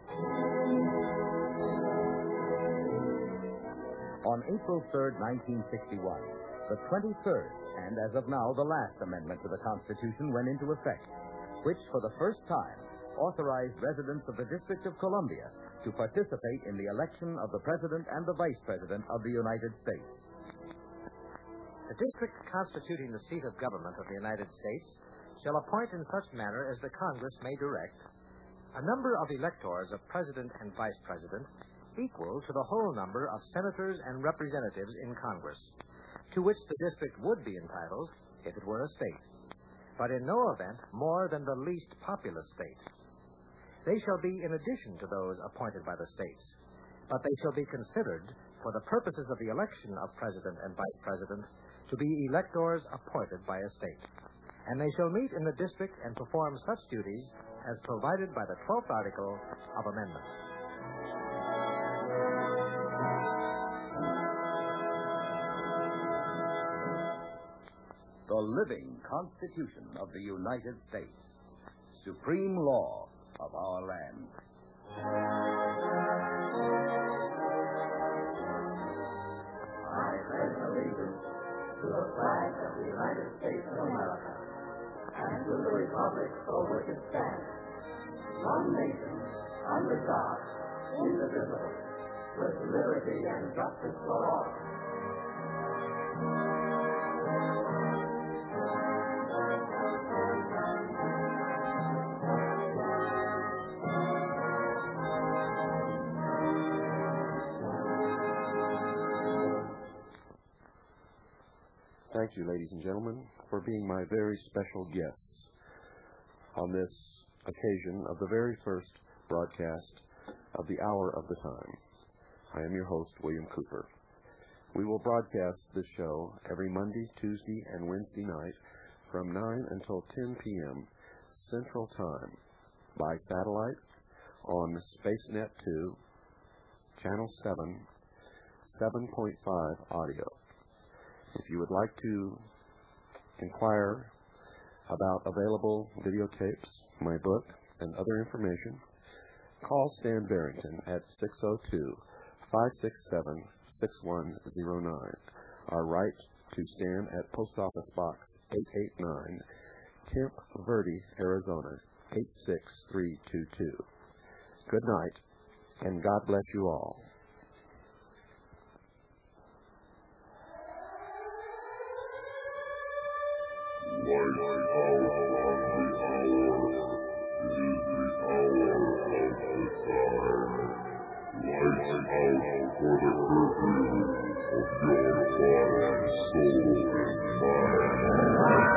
On April third, nineteen sixty-one, the twenty-third, and as of now, the last amendment to the Constitution went into effect, which, for the first time, authorized residents of the District of Columbia to participate in the election of the President and the Vice President of the United States. The district constituting the seat of government of the United States shall appoint in such manner as the Congress may direct a number of electors of President and Vice President equal to the whole number of senators and representatives in Congress, to which the district would be entitled if it were a state, but in no event more than the least populous state. They shall be in addition to those appointed by the states, but they shall be considered, for the purposes of the election of President and Vice President, to be electors appointed by a state. And they shall meet in the district and perform such duties as provided by the twelfth article of amendment. The living Constitution of the United States, supreme law of our land. I pledge allegiance to the flag of the United States of America and to the republic for which it stands, one nation, under God, indivisible, with liberty and justice for all. Thank you, ladies and gentlemen, for being my very special guests on this occasion of the very first broadcast of the Hour of the Time. I am your host, William Cooper. We will broadcast this show every Monday, Tuesday, and Wednesday night from nine until ten p.m. Central Time by satellite on SpaceNet two, Channel seven, seven point five audio. If you would like to inquire about available videotapes, my book, and other information, call Stan Barrington at six oh two, five six seven, six one oh nine. Or write to Stan at Post Office Box eight eighty-nine, Camp Verde, Arizona, eight six three two two. Good night, and God bless you all. Light out on the hour, it is the hour of the time. Light out for the curfew of your body, soul, and mind.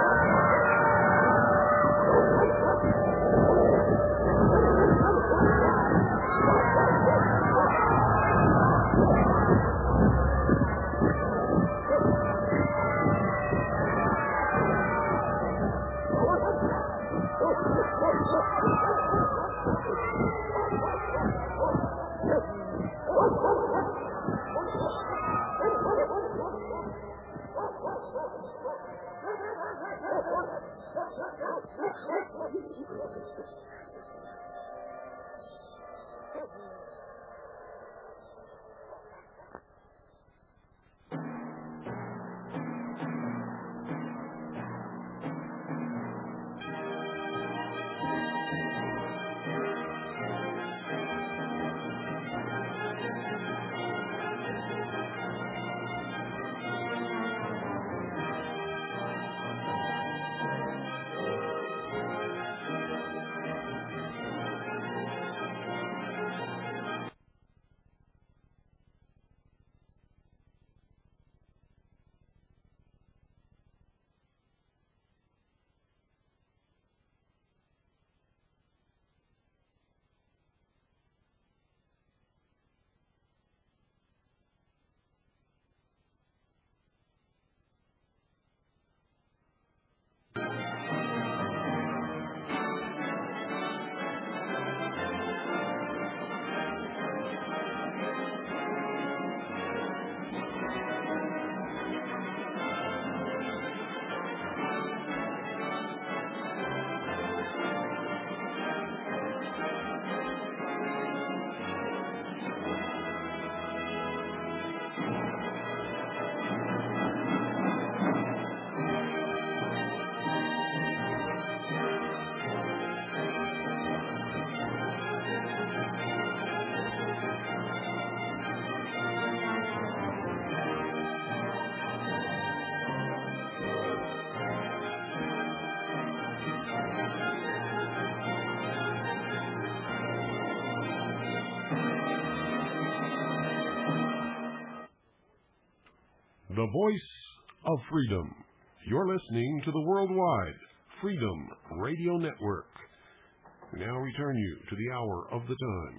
The voice of freedom. You're listening to the Worldwide Freedom Radio Network. We now return you to the hour of the time.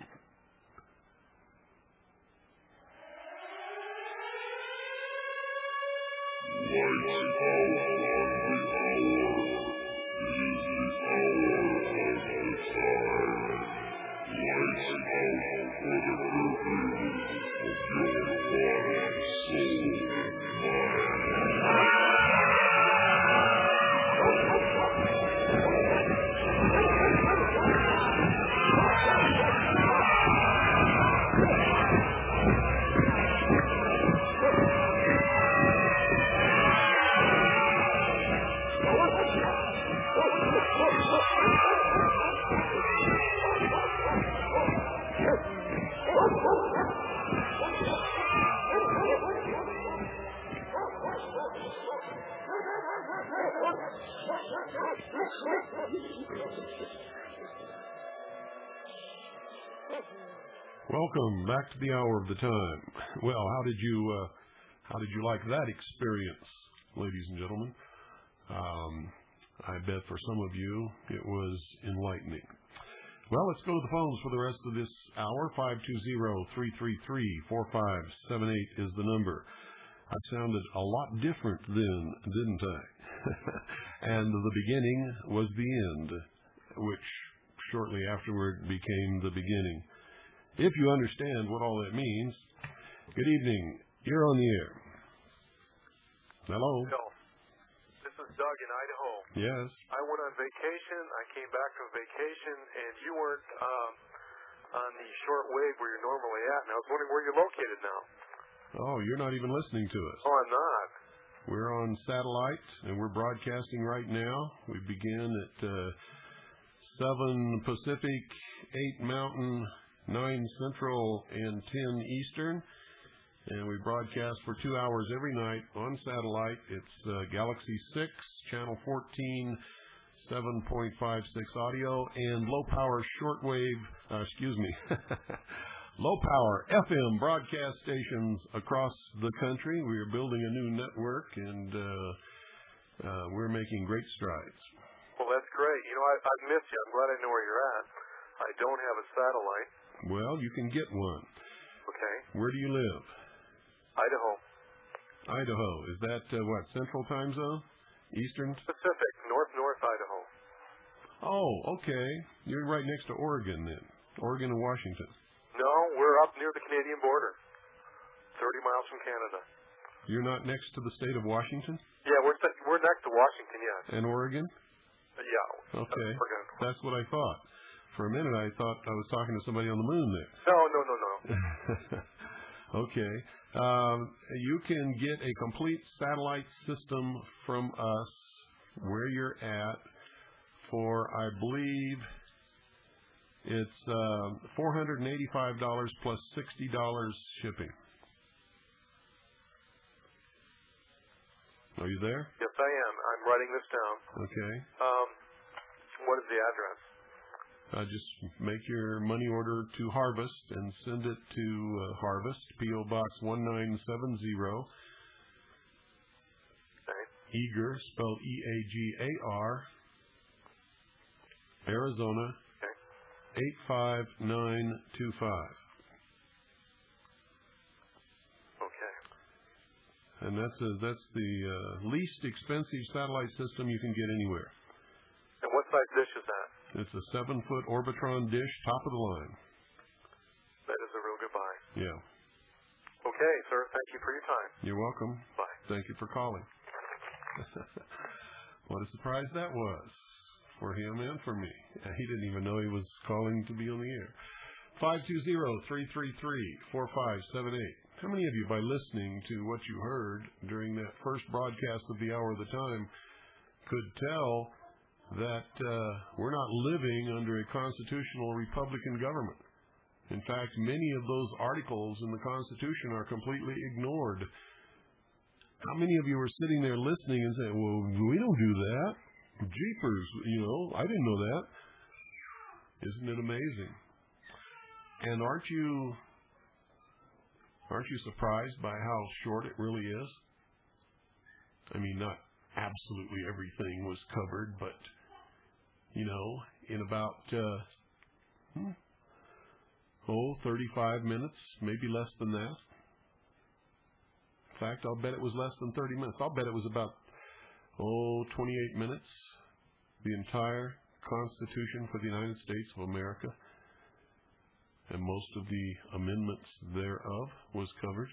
Lights out on the hour. It is the hour of the time. Lights out for the purpose of your body, soul, and mind. Welcome back to the hour of the time. Well, how did you uh, how did you like that experience, ladies and gentlemen? Um, I bet for some of you it was enlightening. Well, let's go to the phones for the rest of this hour. five two zero, three three three, four five seven eight is the number. I sounded a lot different then, didn't I? And the beginning was the end, which shortly afterward became the beginning. If you understand what all that means, good evening. You're on the air. Hello. Hello. This is Doug in Idaho. Yes. I went on vacation. I came back from vacation, and you weren't um, on the short wave where you're normally at. And I was wondering where you're located now. Oh, you're not even listening to us. Oh, I'm not. We're on satellite, and we're broadcasting right now. We begin at uh, seven Pacific, eight Mountain, nine Central, and ten Eastern. And we broadcast for two hours every night on satellite. It's uh, Galaxy six, Channel fourteen, seven point five six audio, and low-power shortwave, uh, excuse me, low-power F M broadcast stations across the country. We are building a new network, and uh, uh, we're making great strides. Well, that's great. You know, I, I've missed you. I'm glad I know where you're at. I don't have a satellite. Well, you can get one. Okay. Where do you live? Idaho. Idaho. Is that, uh, what, Central Time Zone? Eastern? Pacific. North-North Idaho. Oh, okay. You're right next to Oregon, then. Oregon and Washington. No, we're up near the Canadian border. thirty miles from Canada. You're not next to the state of Washington? Yeah, we're we're next to Washington, yes. And Oregon? Uh, yeah. Okay. Oregon. That's what I thought. For a minute, I thought I was talking to somebody on the moon there. No, no, no, no. Okay. Um, you can get a complete satellite system from us where you're at for, I believe, it's uh, four hundred eighty-five dollars plus sixty dollars shipping. Are you there? Yes, I am. I'm writing this down. Okay. Um, what is the address? Uh, just make your money order to Harvest and send it to uh, Harvest, P O Box one nine seven zero. Okay. Eager, spelled E A G A R, Arizona, okay. eight five nine two five. Okay. And that's a, that's the uh, least expensive satellite system you can get anywhere. And what size dish is that? It's a seven-foot Orbitron dish, top of the line. That is a real good buy. Yeah. Okay, sir. Thank you for your time. You're welcome. Bye. Thank you for calling. What a surprise that was for him and for me. He didn't even know he was calling to be on the air. five two zero, three three three, four five seven eight. How many of you, by listening to what you heard during that first broadcast of the Hour of the Time, could tell that uh, we're not living under a constitutional Republican government? In fact, many of those articles in the Constitution are completely ignored. How many of you are sitting there listening and saying, well, we don't do that? Jeepers, you know, I didn't know that. Isn't it amazing? And aren't you, aren't you surprised by how short it really is? I mean, not absolutely everything was covered, but, you know, in about, uh, hmm, oh, thirty-five minutes, maybe less than that. In fact, I'll bet it was less than thirty minutes. I'll bet it was about, oh, twenty-eight minutes, the entire Constitution for the United States of America, and most of the amendments thereof was covered.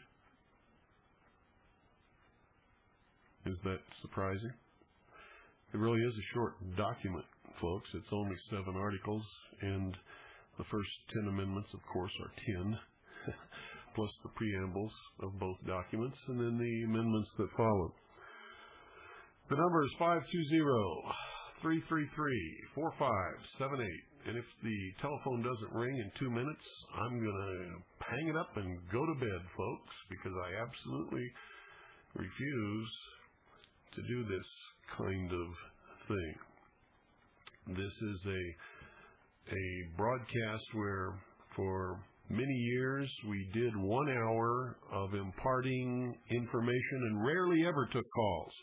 Is that surprising? It really is a short document, folks. It's only seven articles, and the first ten amendments, of course, are ten, plus the preambles of both documents, and then the amendments that follow. The number is five two zero, three three three, four five seven eight. And if the telephone doesn't ring in two minutes, I'm going to hang it up and go to bed, folks, because I absolutely refuse to do this kind of thing. This is a a broadcast where for many years we did one hour of imparting information and rarely ever took calls.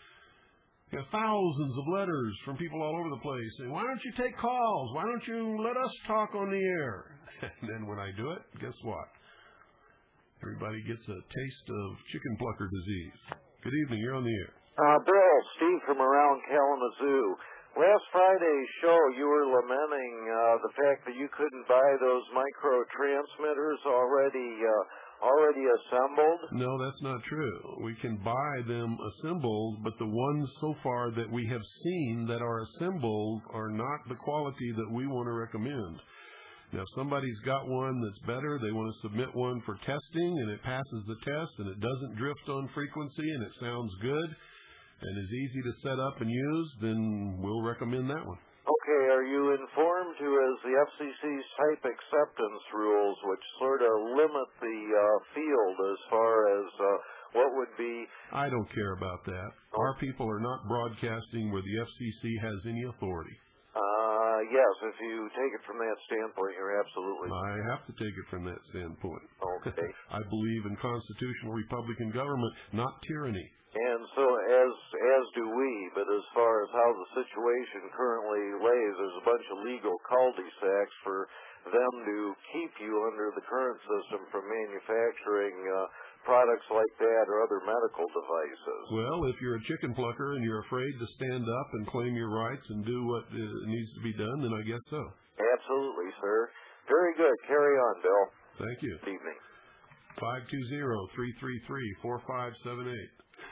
You know, thousands of letters from people all over the place saying, why don't you take calls? Why don't you let us talk on the air? And then when I do it, guess what? Everybody gets a taste of chicken plucker disease. Good evening, you're on the air. Uh, Bill, Steve from around Kalamazoo. Last Friday's show, you were lamenting uh, the fact that you couldn't buy those micro transmitters already uh, already assembled. No, that's not true. We can buy them assembled, but the ones so far that we have seen that are assembled are not the quality that we want to recommend. Now, if somebody's got one that's better, they want to submit one for testing, and it passes the test, and it doesn't drift on frequency, and it sounds good, and is easy to set up and use, then we'll recommend that one. Okay, are you informed who is the F C C's type acceptance rules, which sort of limit the uh, field as far as uh, what would be... I don't care about that. Oh. Our people are not broadcasting where the F C C has any authority. Uh, yes, if you take it from that standpoint, you're absolutely... I have to take it from that standpoint. Okay. I believe in constitutional Republican government, not tyranny. And so, as as do we, but as far as how the situation currently lays, there's a bunch of legal cul-de-sacs for them to keep you under the current system from manufacturing uh, products like that or other medical devices. Well, if you're a chicken plucker and you're afraid to stand up and claim your rights and do what uh, needs to be done, then I guess so. Absolutely, sir. Very good. Carry on, Bill. Thank you. Good evening. five two zero, three three three, four five seven eight.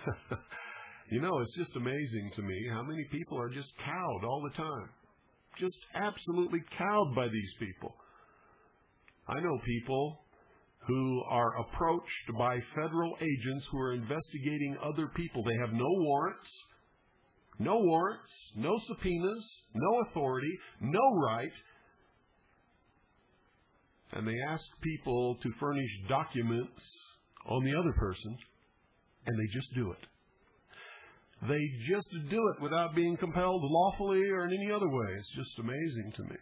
You know, it's just amazing to me how many people are just cowed all the time. Just absolutely cowed by these people. I know people who are approached by federal agents who are investigating other people. They have no warrants, no warrants, no subpoenas, no authority, no right. And they ask people to furnish documents on the other person, and they just do it. They just do it without being compelled lawfully or in any other way. It's just amazing to me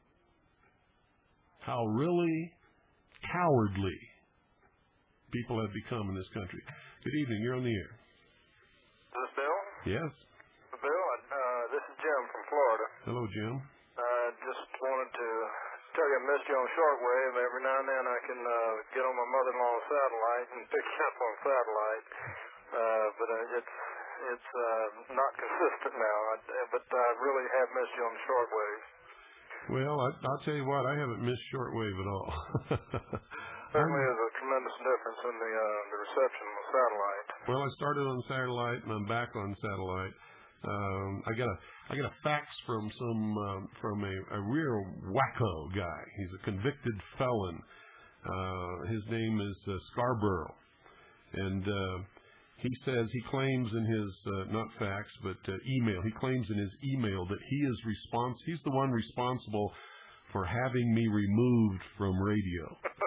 how really cowardly people have become in this country. Good evening. You're on the air. This is Bill? Yes. Bill, uh, this is Jim from Florida. Hello, Jim. I uh, just wanted to tell you I missed you on shortwave. Every now and then I can uh, get on my mother-in-law's satellite and pick you up on satellite. Uh, but uh, it's it's uh, not consistent now. I, but I really have missed you on the shortwave. Well, I, I'll tell you what, I haven't missed shortwave at all. Certainly is a tremendous difference in the uh, the reception on the satellite. Well, I started on satellite and I'm back on satellite. Um, I got a I got a fax from some um, from a, a real wacko guy. He's a convicted felon. Uh, his name is uh, Scarborough, and uh, he says he claims in his uh, not fax but uh, email. He claims in his email that he is respons- He's the one responsible for having me removed from radio.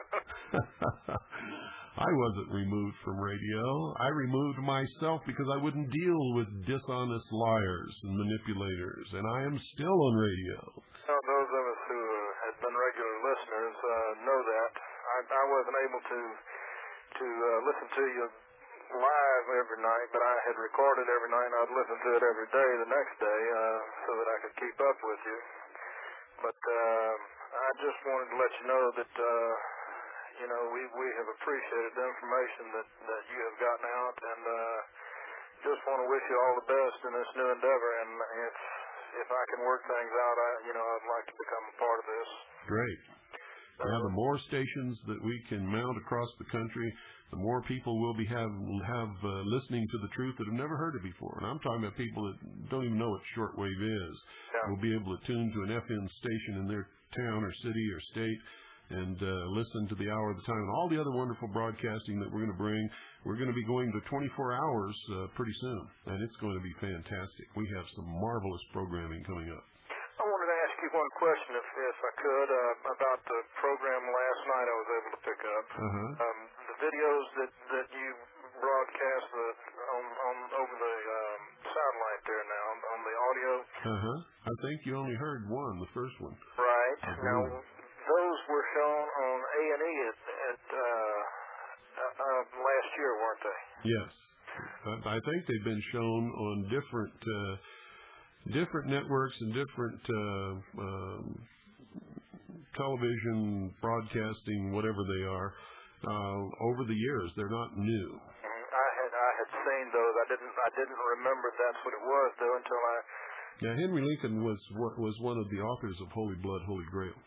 I wasn't removed from radio. I removed myself because I wouldn't deal with dishonest liars and manipulators, and I am still on radio. Well, those of us who uh, have been regular listeners uh, know that. I, I wasn't able to to uh, listen to you live every night, but I had recorded every night, and I'd listen to it every day the next day uh, so that I could keep up with you. But uh, I just wanted to let you know that, uh, you know, we, we have appreciated the information that, that you have gotten out, and uh, just want to wish you all the best in this new endeavor. And if, if I can work things out, I, you know, I'd like to become a part of this. Great. Now, the more stations that we can mount across the country, the more people will be have will have uh, listening to the truth that have never heard it before. And I'm talking about people that don't even know what shortwave is. Yeah. Will be able to tune to an F M station in their town or city or state and uh, listen to the Hour of the Time and all the other wonderful broadcasting that we're going to bring. We're going to be going to twenty-four hours uh, pretty soon, and it's going to be fantastic. We have some marvelous programming coming up. I wanted to ask you one question, if, if I could, uh, about the program last night I was able to pick up. Uh-huh. Um, the videos that, that you broadcast the, on, on over the um, satellite there now, on the audio. Uh-huh. I think you only heard one, the first one. Right. Now, those were shown on A and E at, at uh, uh, last year, weren't they? Yes. I think they've been shown on different uh, different networks and different uh, um, television broadcasting, whatever they are, uh, over the years. They're not new. I had I had seen those. I didn't I didn't remember that's what it was though until I. Now, Henry Lincoln was was one of the authors of Holy Blood, Holy Grail.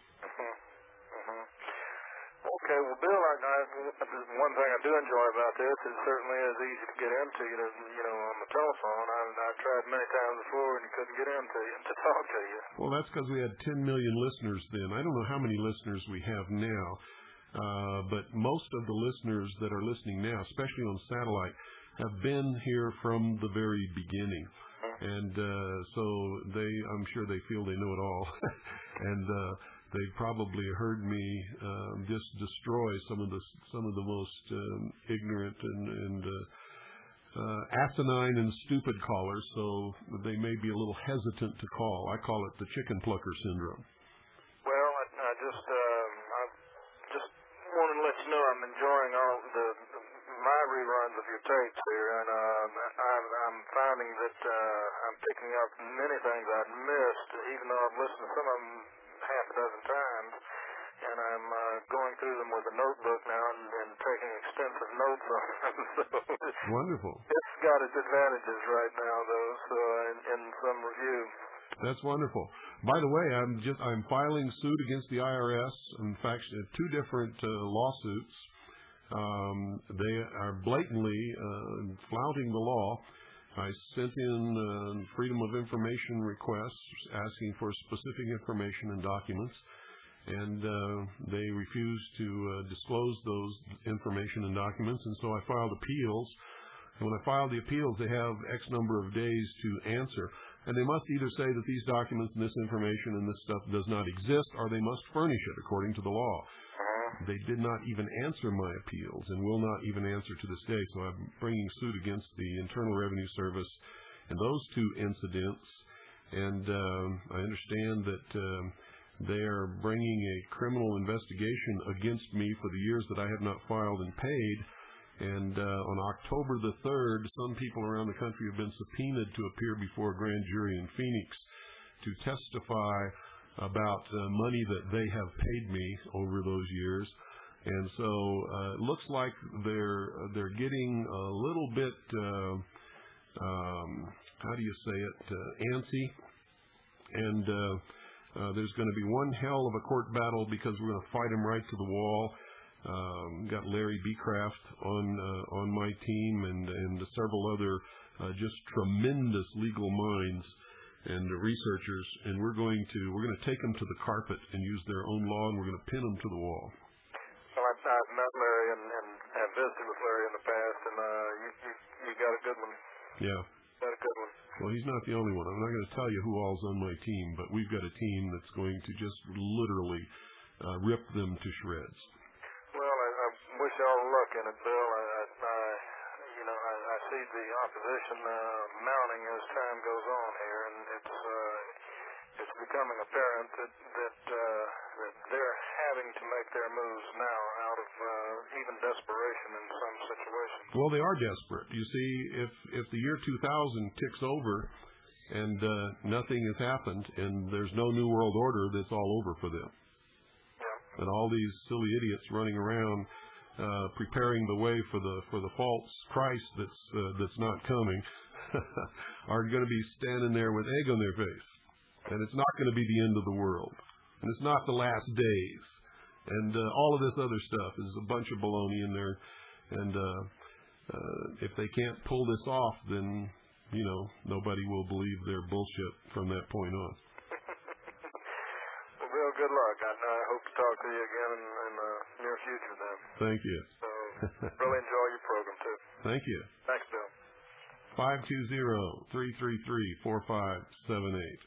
Okay, well, Bill, I, I, one thing I do enjoy about this is it certainly is easy to get into you, you know, on the telephone. I, I've tried many times before and couldn't get into you to talk to you. Well, that's because we had ten million listeners then. I don't know how many listeners we have now, uh, but most of the listeners that are listening now, especially on satellite, have been here from the very beginning. And uh, so they, I'm sure they feel they know it all. and uh, they probably heard me um, just destroy some of the some of the most um, ignorant and, and uh, uh, asinine and stupid callers, so they may be a little hesitant to call. I call it the chicken plucker syndrome. Well, I, I just um, I just wanted to let you know I'm enjoying all the, the my reruns of your tapes here, and um, I'm, I'm finding that uh, I'm picking up many things I'd missed, even though I've listened to some of them half a dozen times, and I'm uh, going through them with a notebook now and, and taking extensive notes on them. So wonderful. It's got its advantages right now, though. So in, in some review. That's wonderful. By the way, I'm just I'm filing suit against the I R S. In fact, two different uh, lawsuits. Um, they are blatantly uh, flouting the law. I sent in uh, Freedom of Information requests asking for specific information and documents, and uh, they refused to uh, disclose those information and documents, and so I filed appeals. And when I filed the appeals, they have X number of days to answer, and they must either say that these documents and this information and this stuff does not exist, or they must furnish it according to the law. They did not even answer my appeals and will not even answer to this day. So I'm bringing suit against the Internal Revenue Service and those two incidents. And um, I understand that um, they are bringing a criminal investigation against me for the years that I have not filed and paid. And uh, on October the third, some people around the country have been subpoenaed to appear before a grand jury in Phoenix to testify about uh, money that they have paid me over those years. And so uh, it looks like they're they're getting a little bit, uh, um, how do you say it, uh, antsy. And uh, uh, there's going to be one hell of a court battle because we're going to fight them right to the wall. Um, got Larry Becraft on uh, on my team and, and several other uh, just tremendous legal minds and the researchers, and we're going to we're going to take them to the carpet and use their own law, and we're going to pin them to the wall. Well, I've, I've met Larry and, and have visited with Larry in the past, and uh, you, you you got a good one. Yeah. Got a good one. Well, he's not the only one. I'm not going to tell you who all's on my team, but we've got a team that's going to just literally uh, rip them to shreds. Well, I, I wish you all the luck in it, Bill. I, I, I you know, I, I see the opposition uh, mounting as time goes on here, and it's uh, it's becoming apparent that that, uh, that they're having to make their moves now out of uh, even desperation in some situations. Well, they are desperate. You see, if if the year two thousand ticks over and uh, nothing has happened and there's no new world order, that's all over for them. Yeah. And all these silly idiots running around uh, preparing the way for the for the false Christ that's uh, that's not coming are going to be standing there with egg on their face. And it's not going to be the end of the world. And it's not the last days. And uh, all of this other stuff is a bunch of baloney in there. And uh, uh, if they can't pull this off, then, you know, nobody will believe their bullshit from that point on. Well, Bill, good luck. I, I hope to talk to you again in, in the near future then. Thank you. So, really enjoy your program, too. Thank you. Thanks, Bill. five two zero, three three three, four five seven eight.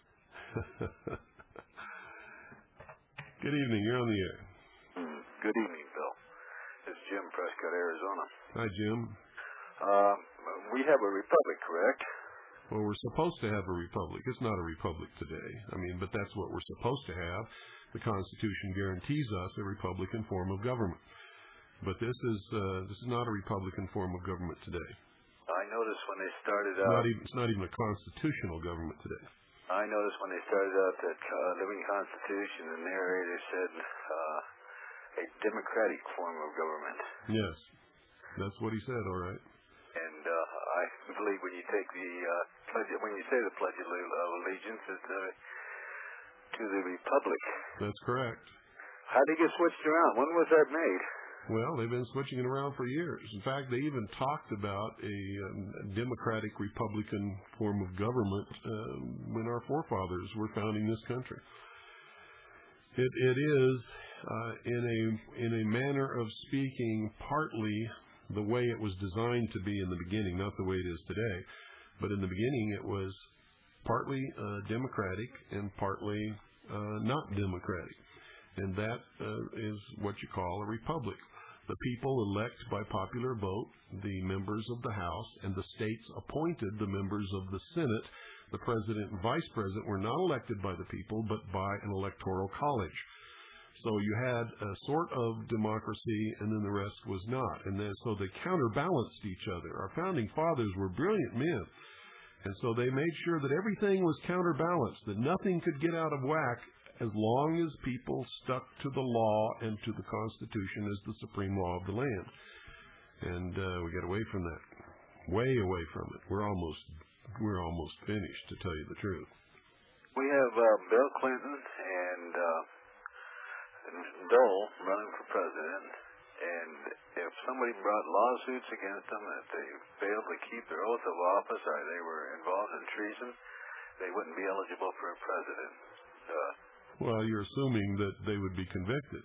Good evening. You're on the air. Mm, good evening, Bill. It's Jim, Prescott, Arizona. Hi, Jim. Uh, we have a republic, correct? Well, we're supposed to have a republic. It's not a republic today. I mean, but that's what we're supposed to have. The Constitution guarantees us a Republican form of government. But this is uh, this is not a Republican form of government today. I noticed when they started it's out... Not even, it's not even a constitutional government today. I noticed when they started out that uh, living Constitution, the narrator said uh, a democratic form of government. Yes, that's what he said. All right. And uh, I believe when you take the uh, pledge, when you say the Pledge of Allegiance, it's uh, to the Republic. That's correct. How did it get switched around? When was that made? Well, they've been switching it around for years. In fact, they even talked about a um, democratic Republican form of government um, when our forefathers were founding this country. It, it is, uh, in a in a manner of speaking, partly the way it was designed to be in the beginning, not the way it is today. But in the beginning, it was partly uh, democratic and partly uh, not democratic. And that uh, is what you call a republic. The people elect by popular vote the members of the House, and the states appointed the members of the Senate. The president and vice president were not elected by the people, but by an electoral college. So you had a sort of democracy, and then the rest was not. And then, so they counterbalanced each other. Our founding fathers were brilliant men. And so they made sure that everything was counterbalanced, that nothing could get out of whack as long as people stuck to the law and to the Constitution as the supreme law of the land. And uh, we got away from that, way away from it. We're almost we're almost finished, to tell you the truth. We have uh, Bill Clinton and uh, Dole running for president, and if somebody brought lawsuits against them that they failed to keep their oath of office or they were involved in treason, they wouldn't be eligible for a president. Uh, Well, you're assuming that they would be convicted.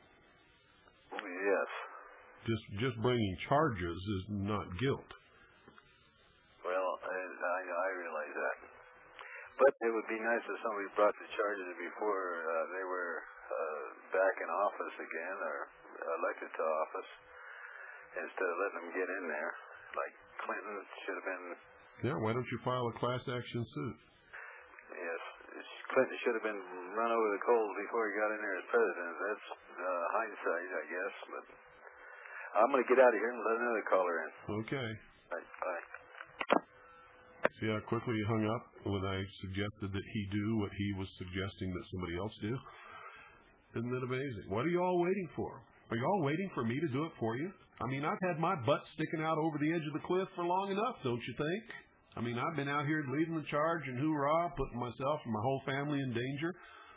Yes. Just just bringing charges is not guilt. Well, I, I, I realize that. But it would be nice if somebody brought the charges before uh, they were uh, back in office again or elected to office, instead of letting them get in there. Like Clinton should have been... Yeah, why don't you file a class action suit? Yes. Clinton should have been run over the coals before he got in there as president. That's uh, hindsight, I guess. But I'm going to get out of here and let another caller in. Okay. Right, bye. See how quickly he hung up when I suggested that he do what he was suggesting that somebody else do? Isn't that amazing? What are you all waiting for? Are you all waiting for me to do it for you? I mean, I've had my butt sticking out over the edge of the cliff for long enough, don't you think? I mean, I've been out here leading the charge and hoorah, putting myself and my whole family in danger.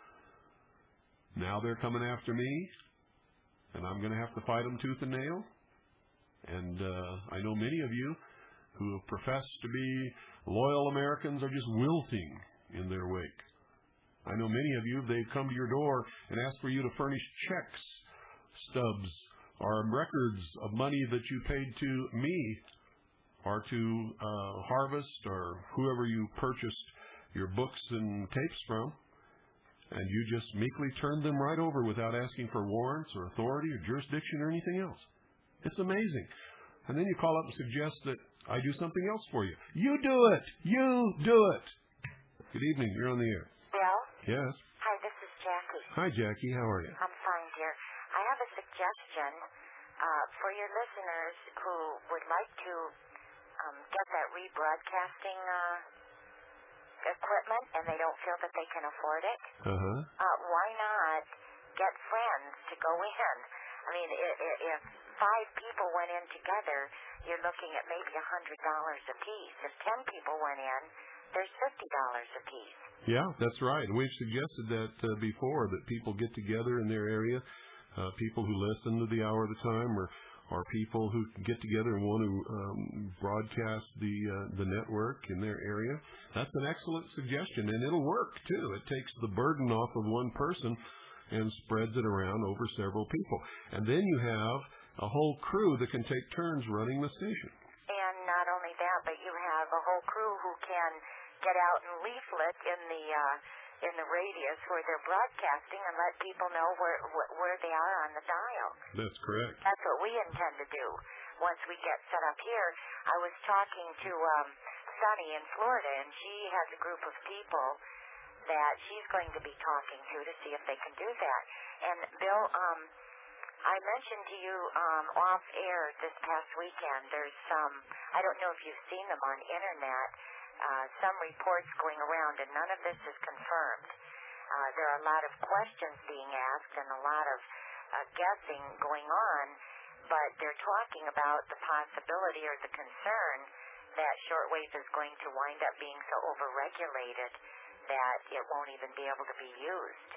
Now they're coming after me, and I'm going to have to fight them tooth and nail. And uh, I know many of you who have professed to be loyal Americans are just wilting in their wake. I know many of you, they've come to your door and asked for you to furnish checks, stubs, or records of money that you paid to me or to uh, Harvest or whoever you purchased your books and tapes from, and you just meekly turned them right over without asking for warrants or authority or jurisdiction or anything else. It's amazing. And then you call up and suggest that I do something else for you. You do it! You do it! Good evening. You're on the air. Bill? Yes. Hi, this is Jackie. Hi, Jackie. How are you? I'm fine, dear. I have a suggestion uh, for your listeners who would like to um, get that rebroadcasting uh, equipment and they don't feel that they can afford it. Uh-huh. Uh, why not get friends to go in? I mean, if, if five people went in together, you're looking at maybe one hundred dollars a piece. If ten people went in, there's fifty dollars a piece. Yeah, that's right. We've suggested that uh, before, that people get together in their area, uh, people who listen to the Hour at a Time, or, or people who get together and want to um, broadcast the uh, the network in their area. That's an excellent suggestion, and it'll work, too. It takes the burden off of one person and spreads it around over several people. And then you have a whole crew that can take turns running the station. And not only that, but you have a whole crew who can get out and leaflet in the uh, in the radius where they're broadcasting and let people know where where they are on the dial. That's correct. That's what we intend to do once we get set up here. I was talking to um, Sunny in Florida, and she has a group of people that she's going to be talking to to see if they can do that. And Bill, um, I mentioned to you um, off air this past weekend, there's some, I don't know if you've seen them on internet, uh, some reports going around, and none of this is confirmed. Uh, there are a lot of questions being asked and a lot of uh, guessing going on, but they're talking about the possibility or the concern that shortwave is going to wind up being so overregulated that it won't even be able to be used.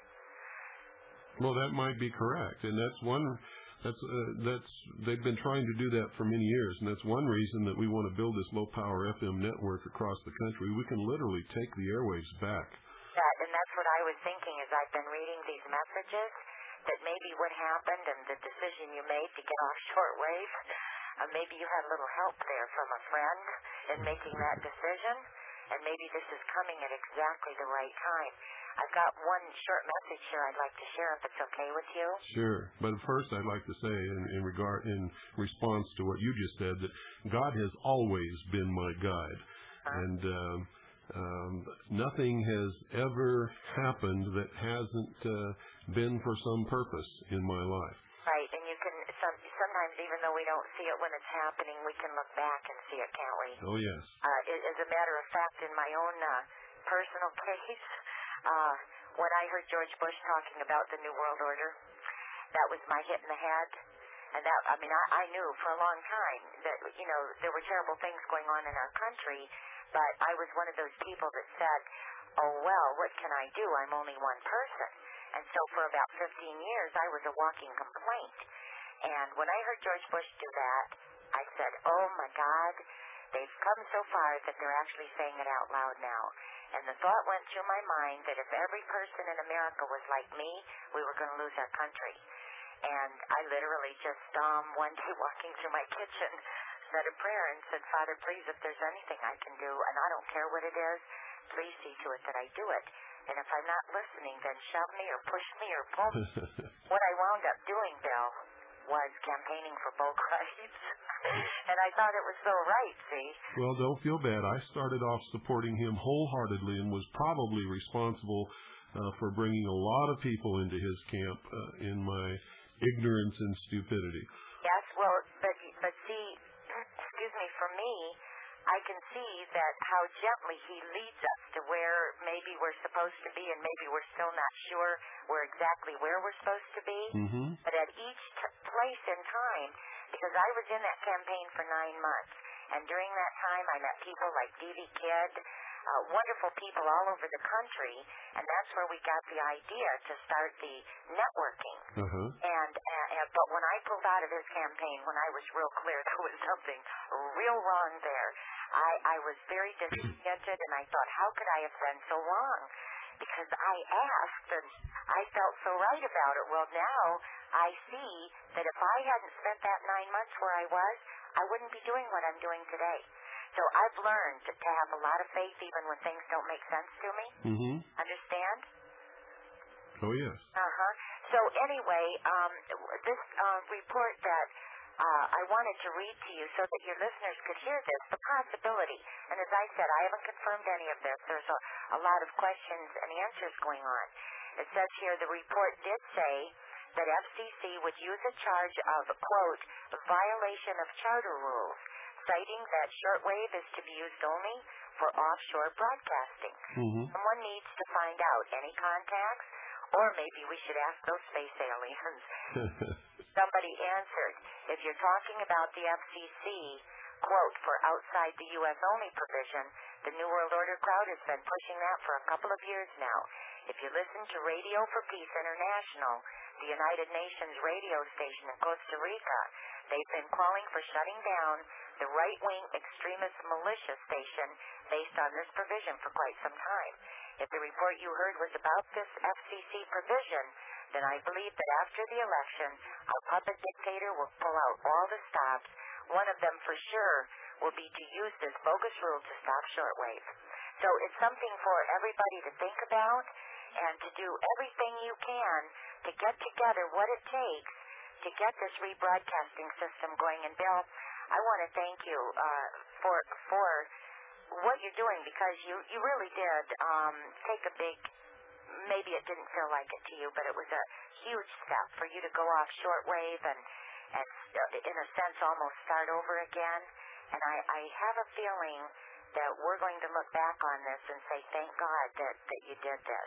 Well, that might be correct, and that's one. That's uh, that's they've been trying to do that for many years, and that's one reason that we want to build this low power F M network across the country. We can literally take the airwaves back. That and that's what I was thinking as I've been reading these messages. That maybe what happened and the decision you made to get off shortwave, uh, maybe you had a little help there from a friend in making that decision. And maybe this is coming at exactly the right time. I've got one short message here I'd like to share, if it's okay with you. Sure, but first I'd like to say, in, in regard, in response to what you just said, that God has always been my guide, huh? and um, um, nothing has ever happened that hasn't uh, been for some purpose in my life. Right, and you can some, sometimes, even though we don't see it when it's happening, we can look back and see it, can't we? Oh, yes. Uh, as a matter of fact, in my own uh, personal case, uh, when I heard George Bush talking about the New World Order, that was my hit in the head. And that, I mean, I, I knew for a long time that, you know, there were terrible things going on in our country, but I was one of those people that said, oh, well, what can I do? I'm only one person. And so for about fifteen years, I was a walking complaint. And when I heard George Bush do that, I said, oh, my God, they've come so far that they're actually saying it out loud now. And the thought went through my mind that if every person in America was like me, we were going to lose our country. And I literally just, um, one day walking through my kitchen, said a prayer and said, Father, please, if there's anything I can do, and I don't care what it is, please see to it that I do it. And if I'm not listening, then shove me or push me or pull me. What I wound up doing, Bill, was campaigning for both rights. And I thought it was so right, see? Well, don't feel bad. I started off supporting him wholeheartedly and was probably responsible uh, for bringing a lot of people into his camp uh, in my ignorance and stupidity. Yes, well, but, but see, excuse me, for me, I can see that how gently he leads us to where maybe we're supposed to be, and maybe we're still not sure we're exactly where we're supposed to be. Mm-hmm. But at each t- place in time, because I was in that campaign for nine months, and during that time I met people like D V Kidd, uh, wonderful people all over the country, and that's where we got the idea to start the networking. Uh-huh. And, uh, and but when I pulled out of his campaign, when I was real clear there was something real wrong there, I, I was very discontented, and I thought, how could I have done so wrong? Because I asked, and I felt so right about it. Well, now I see that if I hadn't spent that nine months where I was, I wouldn't be doing what I'm doing today. So I've learned to have a lot of faith even when things don't make sense to me. Mm-hmm. Understand? Oh, yes. Uh-huh. So anyway, um, this uh, report that uh, I wanted to read to you so that your listeners could hear this, the possibility. And as I said, I haven't confirmed any of this. There's a, a lot of questions and answers going on. It says here the report did say that F C C would use a charge of, quote, violation of charter rules, citing that shortwave is to be used only for offshore broadcasting. Mm-hmm. Someone needs to find out any contacts, or maybe we should ask those space aliens. Somebody answered, if you're talking about the F C C, quote, for outside the U S only provision, the New World Order crowd has been pushing that for a couple of years now. If you listen to Radio for Peace International, the United Nations radio station in Costa Rica, they've been calling for shutting down the right-wing extremist militia station based on this provision for quite some time. If the report you heard was about this F C C provision, then I believe that after the election, our puppet dictator will pull out all the stops. One of them for sure will be to use this bogus rule to stop shortwave. So it's something for everybody to think about and to do everything you can to get together what it takes to get this rebroadcasting system going. And Bill, I want to thank you uh, for for what you're doing, because you, you really did um, take a big, maybe it didn't feel like it to you, but it was a huge step for you to go off shortwave and, and in a sense, almost start over again. And I, I have a feeling that we're going to look back on this and say, thank God that, that you did this.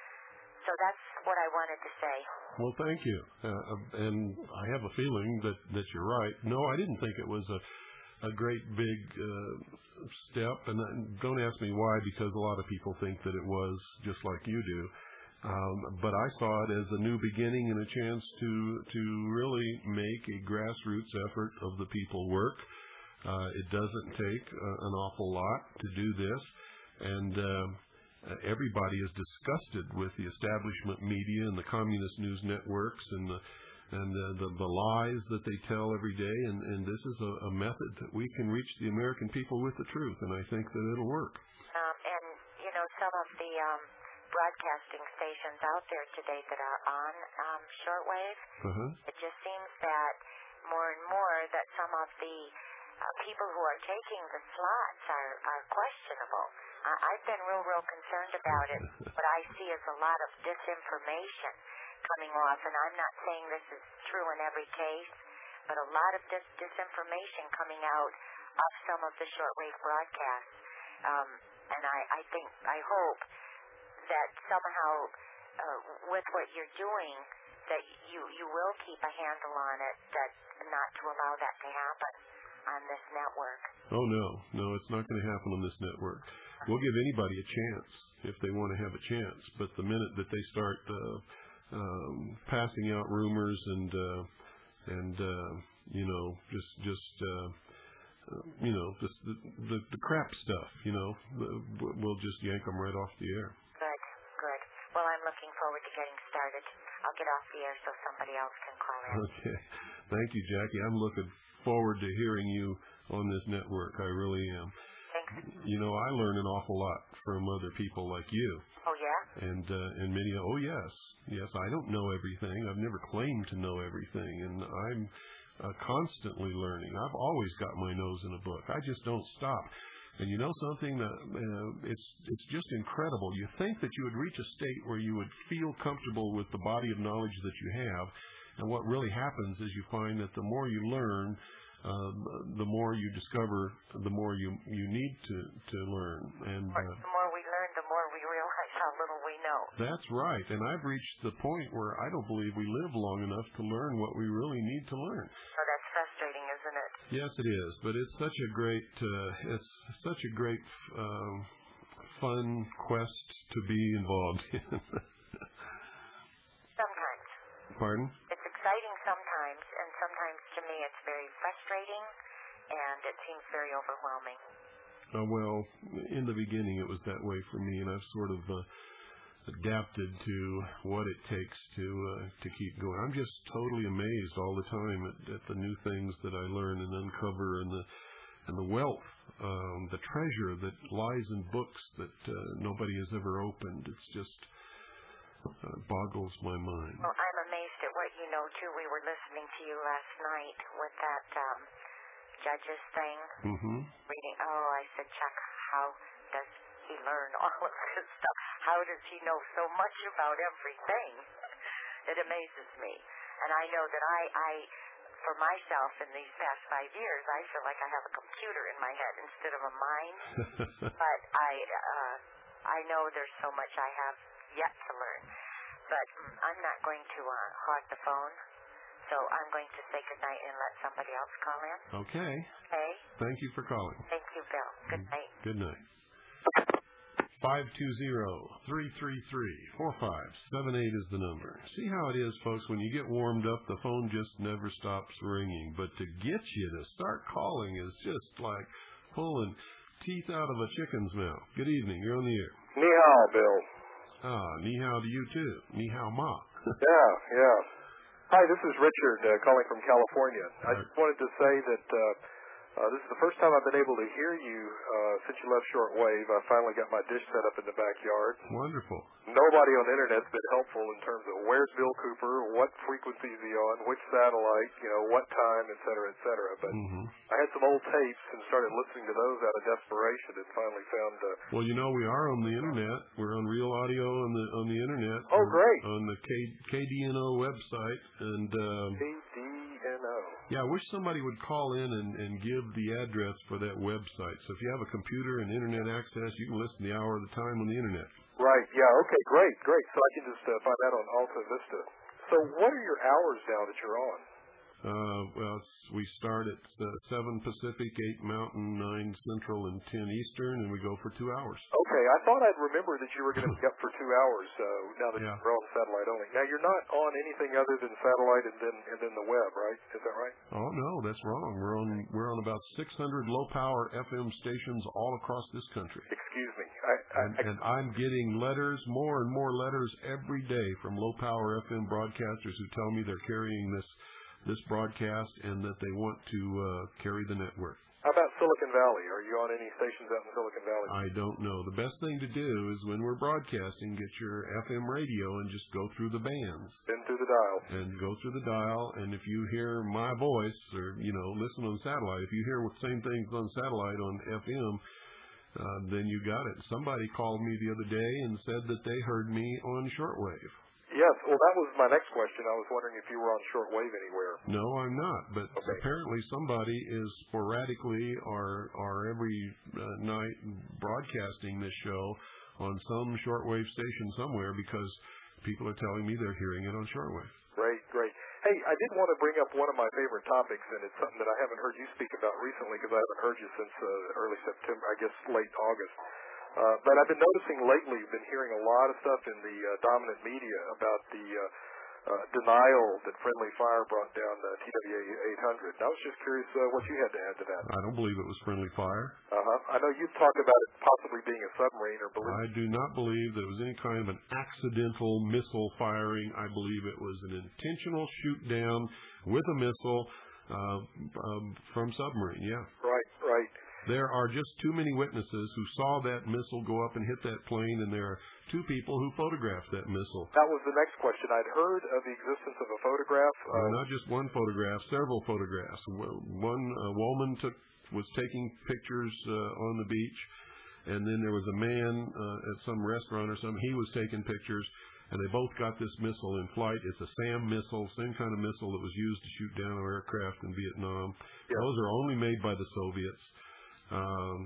So that's what I wanted to say. Well, thank you. Uh, and I have a feeling that, that you're right. No, I didn't think it was a, a great big uh, step. And don't ask me why, because a lot of people think that it was, just like you do. Um, but I saw it as a new beginning and a chance to, to really make a grassroots effort of the people work. Uh, it doesn't take uh, an awful lot to do this. And uh, everybody is disgusted with the establishment media and the communist news networks and the and the, the, the lies that they tell every day. And, and this is a, a method that we can reach the American people with the truth, and I think that it'll work. Um, and, you know, some of the um, broadcasting stations out there today that are on um, shortwave, uh-huh. it just seems that more and more that some of the uh, people who are taking the slots are, are questionable. I, I've been real, real concerned about it. What I see is a lot of disinformation coming off, and I'm not saying this is true in every case, but a lot of dis- disinformation coming out of some of the shortwave broadcasts. Um, and I, I think, I hope that somehow uh, with what you're doing, that you, you will keep a handle on it, that not to allow that to happen on this network. Oh, no. No, it's not going to happen on this network. We'll give anybody a chance if they want to have a chance, but the minute that they start uh, um, passing out rumors and uh, and uh, you know just just uh, uh, you know just the, the the crap stuff, you know, we'll just yank them right off the air. Good, good. Well, I'm looking forward to getting started. I'll get off the air so somebody else can call in. Okay, thank you, Jackie. I'm looking forward to hearing you on this network. I really am. Thanks. You know, I learn an awful lot from other people like you. Oh, yeah? And uh, and many, oh, yes. Yes, I don't know everything. I've never claimed to know everything. And I'm uh, constantly learning. I've always got my nose in a book. I just don't stop. And you know something? Uh, uh, it's it's just incredible. You think that you would reach a state where you would feel comfortable with the body of knowledge that you have. And what really happens is you find that the more you learn, Uh, the more you discover, the more you you need to, to learn. And uh, the more we learn, the more we realize how little we know. That's right. And I've reached the point where I don't believe we live long enough to learn what we really need to learn. Oh, that's frustrating, isn't it? Yes, it is. But it's such a great, uh, it's such a great, uh, fun quest to be involved in. Sometimes. Pardon? It's exciting sometimes, and sometimes to me it's very frustrating, and it seems very overwhelming. Uh, well, in the beginning it was that way for me, and I've sort of uh, adapted to what it takes to uh, to keep going. I'm just totally amazed all the time at, at the new things that I learn and uncover, and the and the wealth, um, the treasure that lies in books that uh, nobody has ever opened. It's just uh, boggles my mind. Well, I'm amazed at what you know, too, we were listening to you last night with that um, judges thing. Mm-hmm. Reading. Oh, I said, Chuck, how does he learn all of this stuff? How does he know so much about everything? It amazes me. And I know that I, I, for myself in these past five years, I feel like I have a computer in my head instead of a mind. But I, uh, I know there's so much I have yet to learn. But mm, I'm not going to uh, hog the phone. So I'm going to say goodnight and let somebody else call in. Okay. Okay. Thank you for calling. Thank you, Bill. Good night. Good night. five two zero, three three three, four five seven eight is the number. See how it is, folks. When you get warmed up, the phone just never stops ringing. But to get you to start calling is just like pulling teeth out of a chicken's mouth. Good evening. You're on the air. Ni hao, Bill. Ah, ni hao to you, too. Ni hao ma. Yeah, yeah. Hi, this is Richard uh, calling from California. I just wanted to say that uh, uh, this is the first time I've been able to hear you uh, since you left shortwave. I finally got my dish set up in the backyard. Wonderful. Nobody on the Internet's been helpful in terms of where's Bill Cooper, what frequency is he on, which satellite, you know, what time, et cetera, et cetera. But mm-hmm. I had some old tapes and started listening to those out of desperation and finally found... Uh, well, you know, we are on the Internet. We're on Real Audio on the on the Internet. Oh, great. On the K, KDNO website. And um, K D N O. Yeah, I wish somebody would call in and, and give the address for that website. So if you have a computer and Internet access, you can listen the hour of the time on the Internet. Right, yeah, okay, great, great. So I can just uh, find that on Alta Vista. So what are your hours now that you're on? Uh, well, it's, we start at uh, seven Pacific, eight Mountain, nine Central, and ten Eastern, and we go for two hours. Okay, I thought I'd remember that you were going to be up for two hours uh, now that yeah. you're on satellite only. Now, you're not on anything other than satellite and then and then the web, right? Is that right? Oh, no, that's wrong. We're on we're on about six hundred low-power F M stations all across this country. Excuse me. I, I, and, and I'm getting letters, more and more letters every day from low-power F M broadcasters who tell me they're carrying this this broadcast and that they want to uh, carry the network. How about Silicon Valley? Are you on any stations out in Silicon Valley? I don't know. The best thing to do is when we're broadcasting, get your F M radio and just go through the bands. Then through the dial. And go through the dial, and if you hear my voice or, you know, listen on satellite, if you hear the same things on satellite on F M, uh, then you got it. Somebody called me the other day and said that they heard me on shortwave. Yes, well, that was my next question. I was wondering if you were on shortwave anywhere. No, I'm not. But okay. apparently somebody is sporadically or, or every uh, night broadcasting this show on some shortwave station somewhere because people are telling me they're hearing it on shortwave. Great, great. Hey, I did want to bring up one of my favorite topics, and it's something that I haven't heard you speak about recently because I haven't heard you since uh, early September, I guess late August. Uh, but I've been noticing lately, been hearing a lot of stuff in the uh, dominant media about the uh, uh, denial that Friendly Fire brought down uh, T W A eight hundred. And I was just curious uh, what you had to add to that. I don't believe it was Friendly Fire. Uh-huh. I know you've talked about it possibly being a submarine or balloon. I do not believe that it was any kind of an accidental missile firing. I believe it was an intentional shoot down with a missile uh, um, from submarine, yeah. Right, right. There are just too many witnesses who saw that missile go up and hit that plane, and there are two people who photographed that missile. That was the next question. I'd heard of the existence of a photograph. Uh, well, not just one photograph, several photographs. One uh, woman took was taking pictures uh, on the beach, and then there was a man uh, at some restaurant or something. He was taking pictures, and they both got this missile in flight. It's a SAM missile, same kind of missile that was used to shoot down aircraft in Vietnam. Yeah. Those are only made by the Soviets. Um,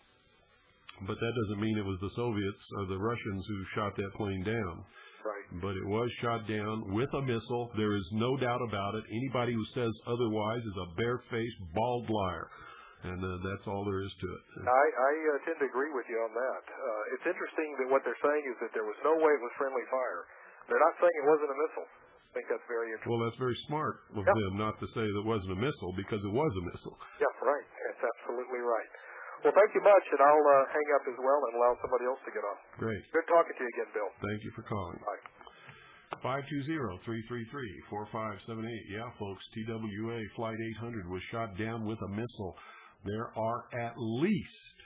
but that doesn't mean it was the Soviets or the Russians who shot that plane down. Right. But it was shot down with a missile. There is no doubt about it. Anybody who says otherwise is a barefaced, bald liar. And uh, that's all there is to it. I, I uh, tend to agree with you on that. Uh, it's interesting that what they're saying is that there was no way it was friendly fire. They're not saying it wasn't a missile. I think that's very interesting. Well, that's very smart of yep. them not to say that it wasn't a missile because it was a missile. Yeah, right. That's absolutely right. Well, thank you much, and I'll uh, hang up as well and allow somebody else to get on. Great. Good talking to you again, Bill. Thank you for calling. Bye. five two zero, three three three, four five seven eight. Yeah, folks, T W A Flight eight hundred was shot down with a missile. There are at least,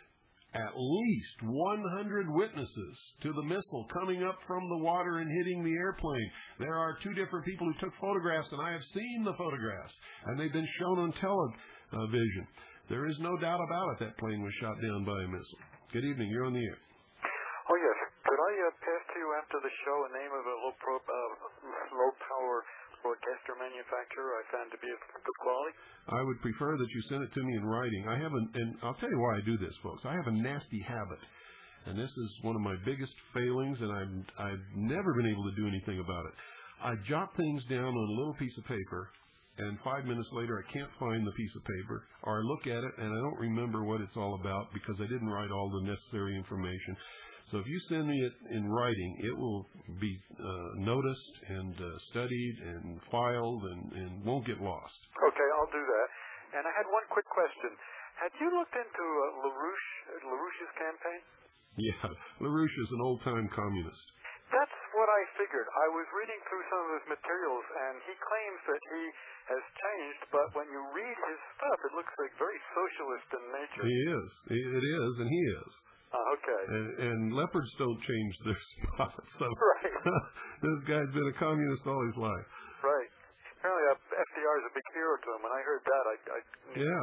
at least one hundred witnesses to the missile coming up from the water and hitting the airplane. There are two different people who took photographs, and I have seen the photographs, and they've been shown on television. There is no doubt about it that plane was shot down by a missile. Good evening. You're on the air. Oh, yes. Could I uh, pass to you after the show a name of a low, pro, uh, low power broadcaster manufacturer I found to be of good quality? I would prefer that you send it to me in writing. I have an, and I'll tell you why I do this, folks. I have a nasty habit, and this is one of my biggest failings, and I've, I've never been able to do anything about it. I jot things down on a little piece of paper, and five minutes later I can't find the piece of paper, or I look at it and I don't remember what it's all about because I didn't write all the necessary information. So if you send me it in writing, it will be uh, noticed and uh, studied and filed and, and won't get lost. Okay, I'll do that. And I had one quick question. Had you looked into uh, LaRouche, LaRouche's campaign? Yeah, LaRouche is an old-time communist. That's what I figured. I was reading through some of his materials, and he claims that he has changed, but when you read his stuff, it looks like very socialist in nature. He is. It is, and he is. Uh, okay. And, and leopards don't change their spots. So right. This guy's been a communist all his life. Right. Apparently, uh, F D R is a big hero to him. When I heard that, I, I knew yeah.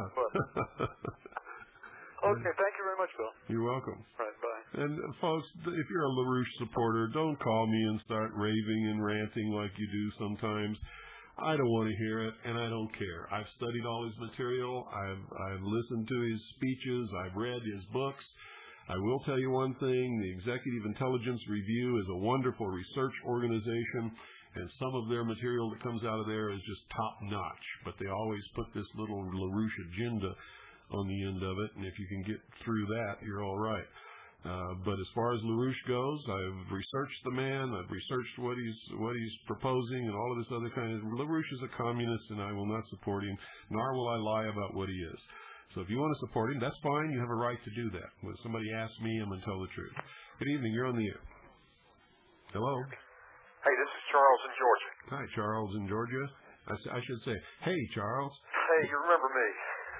Okay. Thank you very much, Bill. You're welcome. Right. Bye. And uh, folks, if you're a LaRouche supporter, don't call me and start raving and ranting like you do sometimes. I don't want to hear it, and I don't care. I've studied all his material. I've I've listened to his speeches. I've read his books. I will tell you one thing, the Executive Intelligence Review is a wonderful research organization, and some of their material that comes out of there is just top-notch, but they always put this little LaRouche agenda on the end of it, and if you can get through that, you're all right. Uh, but as far as LaRouche goes, I've researched the man, I've researched what he's what he's proposing and all of this other kind of... LaRouche is a communist, and I will not support him, nor will I lie about what he is. So if you want to support him, that's fine. You have a right to do that. When somebody asks me, I'm going to tell the truth. Good evening. You're on the air. Hello? Hey, this is Charles in Georgia. Hi, Charles in Georgia. I, I should say, hey, Charles. Hey, you remember me.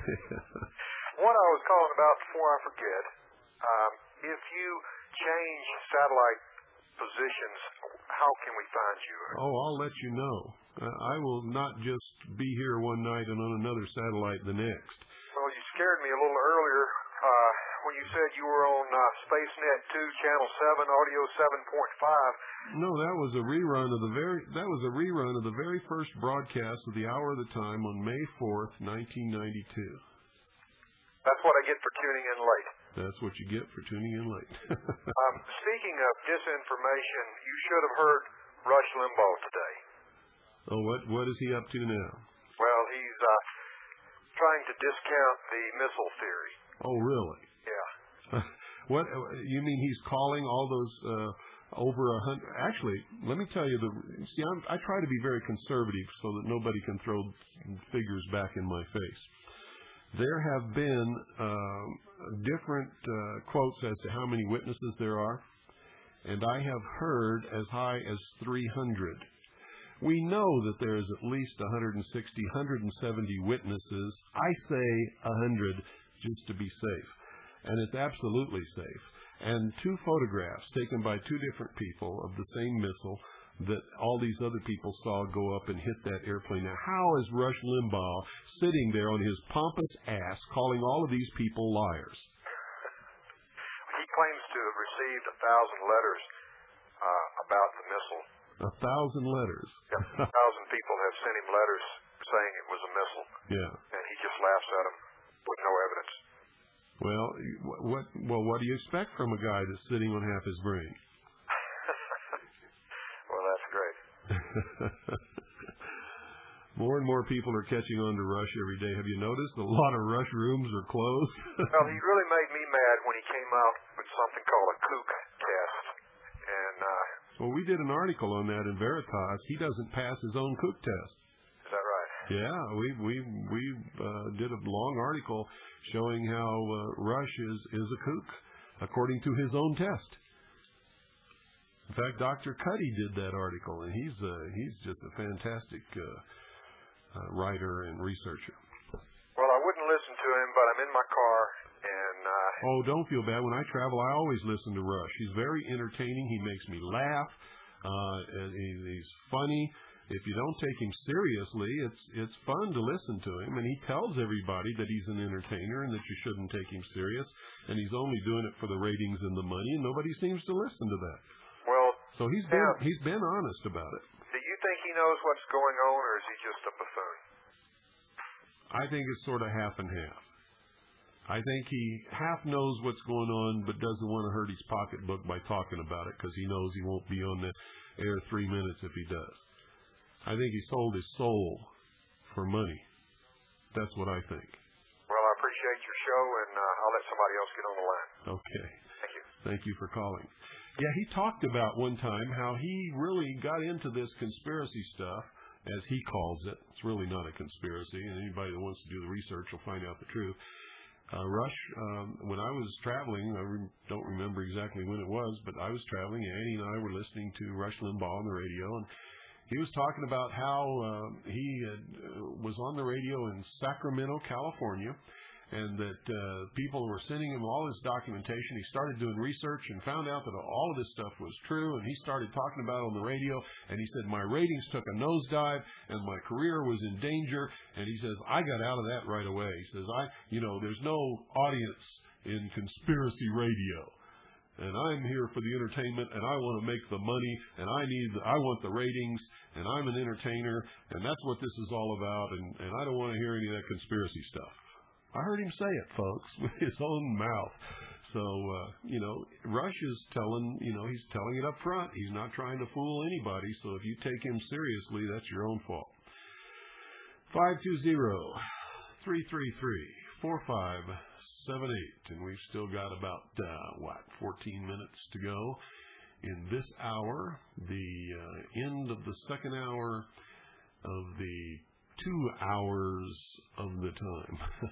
What I was calling about before I forget, um, if you change satellite positions, how can we find you? Oh, I'll let you know. Uh, I will not just be here one night and on another satellite the next. Well, you scared me a little earlier uh, when you said you were on uh, SpaceNet two, Channel seven, Audio seven point five. No, that was a rerun of the very that was a rerun of the very first broadcast of the Hour of the Time on May fourth, nineteen ninety-two. That's what I get for tuning in late. That's what you get for tuning in late. um, speaking of disinformation, you should have heard Rush Limbaugh today. Oh, what what is he up to now? Well, he's uh, trying to discount the missile theory. Oh, really? Yeah. What you mean? He's calling all those uh, over a hundred? Actually, let me tell you. The see, I'm, I try to be very conservative so that nobody can throw figures back in my face. There have been uh, different uh, quotes as to how many witnesses there are, and I have heard as high as three hundred. We know that there is at least one hundred sixty, one hundred seventy witnesses. I say one hundred just to be safe. And it's absolutely safe. And two photographs taken by two different people of the same missile that all these other people saw go up and hit that airplane. Now, how is Rush Limbaugh sitting there on his pompous ass calling all of these people liars? He claims to have received a thousand letters uh, about the missile. A thousand letters. Yeah, a thousand people have sent him letters saying it was a missile. Yeah. And he just laughs at them with no evidence. Well, what well, what do you expect from a guy that's sitting on half his brain? Well, that's great. More and more people are catching on to Rush every day. Have you noticed a lot of Rush rooms are closed? Well, he really made me mad when he came out with something called a kook test. And uh, well, we did an article on that in Veritas. He doesn't pass his own kook test. Is that right? Yeah, we we we uh, did a long article showing how uh, Rush is is a kook according to his own test. In fact, Doctor Cuddy did that article, and he's uh, he's just a fantastic uh, uh, writer and researcher. Well, I wouldn't listen to him, but I'm in my car, and uh, Oh, don't feel bad. When I travel, I always listen to Rush. He's very entertaining. He makes me laugh. Uh, and he's, he's funny. If you don't take him seriously, it's it's fun to listen to him. And he tells everybody that he's an entertainer and that you shouldn't take him serious. And he's only doing it for the ratings and the money, and nobody seems to listen to that. Well, so he's been now, he's been honest about it. Do you think he knows what's going on, or is he just a buffoon? I think it's sort of half and half. I think he half knows what's going on, but doesn't want to hurt his pocketbook by talking about it because he knows he won't be on the air three minutes if he does. I think he sold his soul for money. That's what I think. Well, I appreciate your show, and uh, I'll let somebody else get on the line. Okay. Thank you. Thank you for calling. Yeah, he talked about one time how he really got into this conspiracy stuff, as he calls it. It's really not a conspiracy, and anybody that wants to do the research will find out the truth. Uh, Rush, um, when I was traveling, I re- don't remember exactly when it was, but I was traveling. Annie and I were listening to Rush Limbaugh on the radio, and he was talking about how uh, he had, uh, was on the radio in Sacramento, California, and that uh, people were sending him all his documentation. He started doing research and found out that all of this stuff was true, and he started talking about it on the radio, and he said, my ratings took a nosedive, and my career was in danger, and he says, I got out of that right away. He says, I, you know, there's no audience in conspiracy radio, and I'm here for the entertainment, and I want to make the money, and I need, the, I want the ratings, and I'm an entertainer, and that's what this is all about, and, and I don't want to hear any of that conspiracy stuff. I heard him say it, folks, with his own mouth. So, uh, you know, Rush is telling, you know, he's telling it up front. He's not trying to fool anybody. So if you take him seriously, that's your own fault. five two zero, three three three, four five seven eight. And we've still got about, uh, what, fourteen minutes to go in this hour, the uh, end of the second hour of the two hours of the time.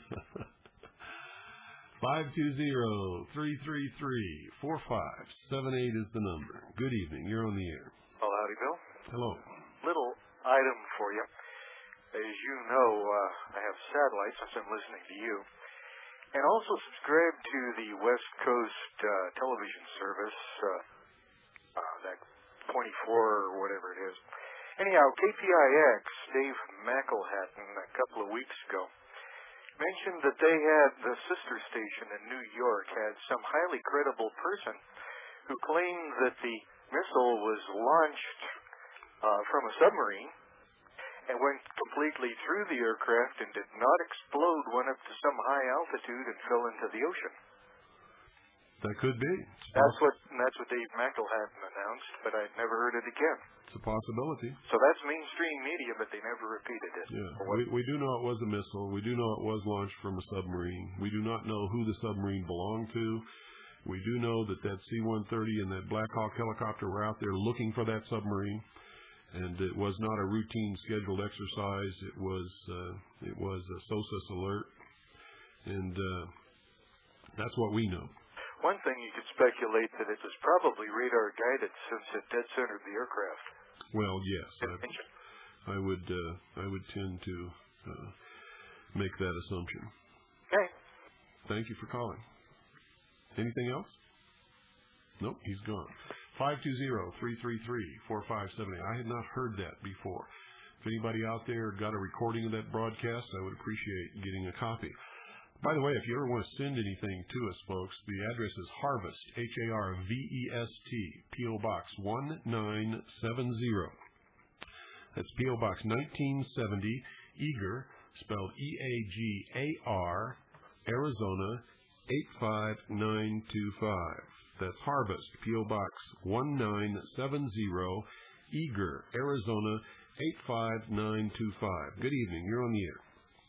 five two zero, three three three, four five seven eight is the number. Good evening. You're on the air. Oh, howdy, Bill. Hello. Little item for you. As you know, uh, I have satellites since I'm listening to you, and also subscribe to the West Coast uh, television service, uh, uh, that twenty-four or whatever it is. Anyhow, K P I X, Dave McElhatton, a couple of weeks ago, mentioned that they had, the sister station in New York, had some highly credible person who claimed that the missile was launched uh, from a submarine and went completely through the aircraft and did not explode, went up to some high altitude and fell into the ocean. That could be. That's what that's what Dave McElhatton announced, but I'd never heard it again. It's a possibility. So that's mainstream media, but they never repeated it. Yeah, we, we do know it was a missile. We do know it was launched from a submarine. We do not know who the submarine belonged to. We do know that that C one thirty and that Black Hawk helicopter were out there looking for that submarine, and it was not a routine scheduled exercise. It was uh, it was a SOSUS alert, and uh, that's what we know. One thing you could speculate that it was probably radar guided since it dead centered the aircraft. Well, yes, I, I would uh, I would tend to uh, make that assumption. Okay. Thank you for calling. Anything else? Nope, he's gone. Five two zero three three three four five seven eight. I had not heard that before. If anybody out there got a recording of that broadcast, I would appreciate getting a copy. By the way, if you ever want to send anything to us, folks, the address is Harvest, H A R V E S T, P O. Box one nine seven zero. That's P O. Box nineteen seventy, Eagar, spelled E A G A R, Arizona, eight five nine two five. That's Harvest, P O. Box one nine seven zero, Eagar, Arizona, eight five nine two five. Good evening. You're on the air.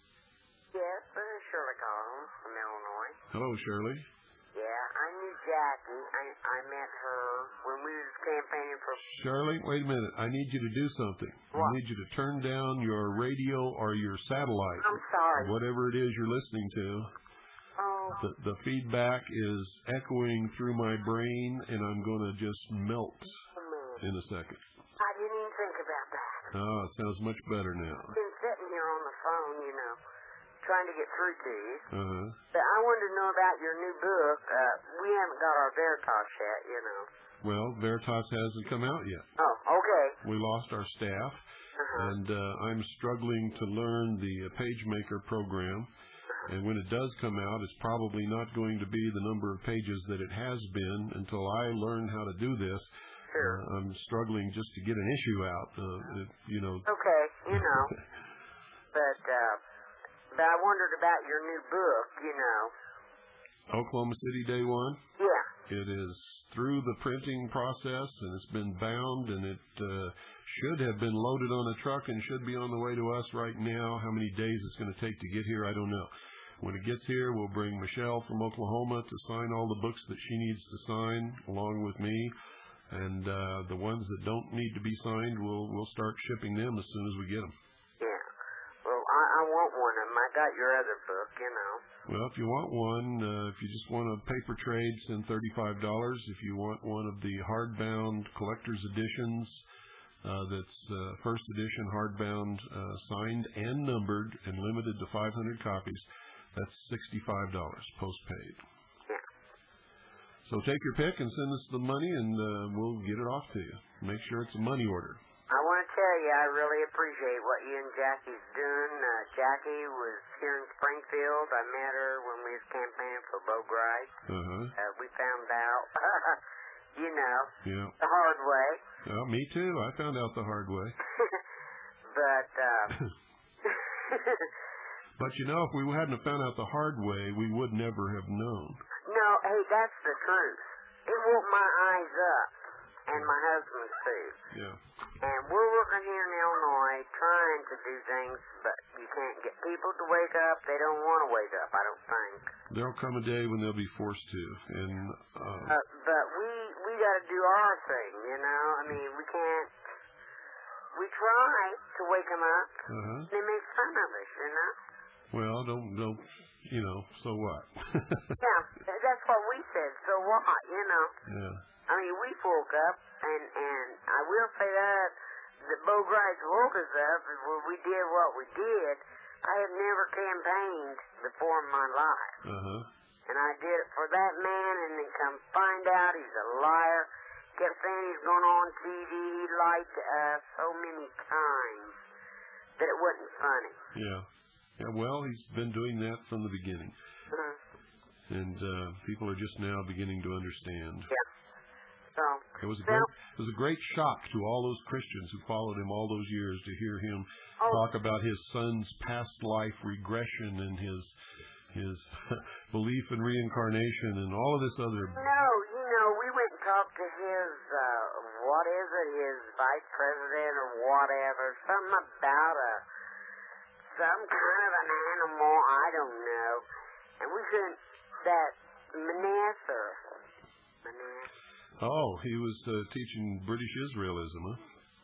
Hello, Shirley. Yeah, I knew Jackie. I I met her when we was campaigning for... Shirley, wait a minute. I need you to do something. What? I need you to turn down your radio or your satellite. I'm sorry. Whatever it is you're listening to. Oh. The, the feedback is echoing through my brain, and I'm going to just melt in a second. I didn't even think about that. Oh, it sounds much better now. I've been sitting here on the phone, you know, trying to get through to you. Uh-huh. But I wanted to know about your new book. Uh, we haven't got our Veritas yet, you know. Well, Veritas hasn't come out yet. Oh, okay. We lost our staff, uh-huh. and uh, I'm struggling to learn the uh, PageMaker program. And when it does come out, it's probably not going to be the number of pages that it has been until I learn how to do this. Sure. Uh, I'm struggling just to get an issue out, uh, it, you know. Okay, you know. but, uh, but I wondered about your new book, you know. Oklahoma City Day One? Yeah. It is through the printing process, and it's been bound, and it uh, should have been loaded on a truck and should be on the way to us right now. How many days it's going to take to get here, I don't know. When it gets here, we'll bring Michelle from Oklahoma to sign all the books that she needs to sign along with me. And uh, the ones that don't need to be signed, we'll we'll start shipping them as soon as we get them. Yeah. Well, I, I want one of them. I got your other book, you know. Well, if you want one, uh, if you just want a paper trade, send thirty-five dollars. If you want one of the hardbound collector's editions, uh, that's uh, first edition hardbound, uh, signed and numbered and limited to five hundred copies, that's sixty-five dollars postpaid. Yeah. So take your pick and send us the money, and uh, we'll get it off to you. Make sure it's a money order. I want to tell you, I really appreciate what you and Jackie's doing. Uh, Jackie was here in Springfield. I met her when we was campaigning for Bo Grice. Uh-huh. Uh, we found out, you know, Yeah. the hard way. Well, me too. I found out the hard way. but, uh... But, you know, if we hadn't have found out the hard way, we would never have known. No, hey, that's the truth. It woke my eyes up, and my husband's too. Yeah. And we're working here in Illinois trying to do things, but you can't get people to wake up. They don't want to wake up, I don't think. There'll come a day when they'll be forced to. And uh, uh, But we, we got to do our thing, you know? I mean, we can't... We try to wake them up. Uh-huh. They make fun of us, you know? Well, don't, don't, you know, so what? Yeah, that's what we said. So what, you know? Yeah. I mean, we woke up, and, and I will say that, that Bo Grice woke us up, and when we did what we did. I have never campaigned before in my life. Uh-huh. And I did it for that man, and then come find out he's a liar. Kept saying he's going on T V. He lied to us so many times that it wasn't funny. Yeah. Yeah, well, he's been doing that from the beginning. Uh-huh. And uh, people are just now beginning to understand. Yeah. So, it was a great, it was a great shock to all those Christians who followed him all those years to hear him oh. talk about his son's past life regression and his his belief in reincarnation and all of this other. No, you know, we went and talked to his, uh, what is it, his vice president or whatever, something about a, some kind of an animal, I don't know. And we said that Manasseh, Manasseh. Oh, he was uh, teaching British Israelism, huh?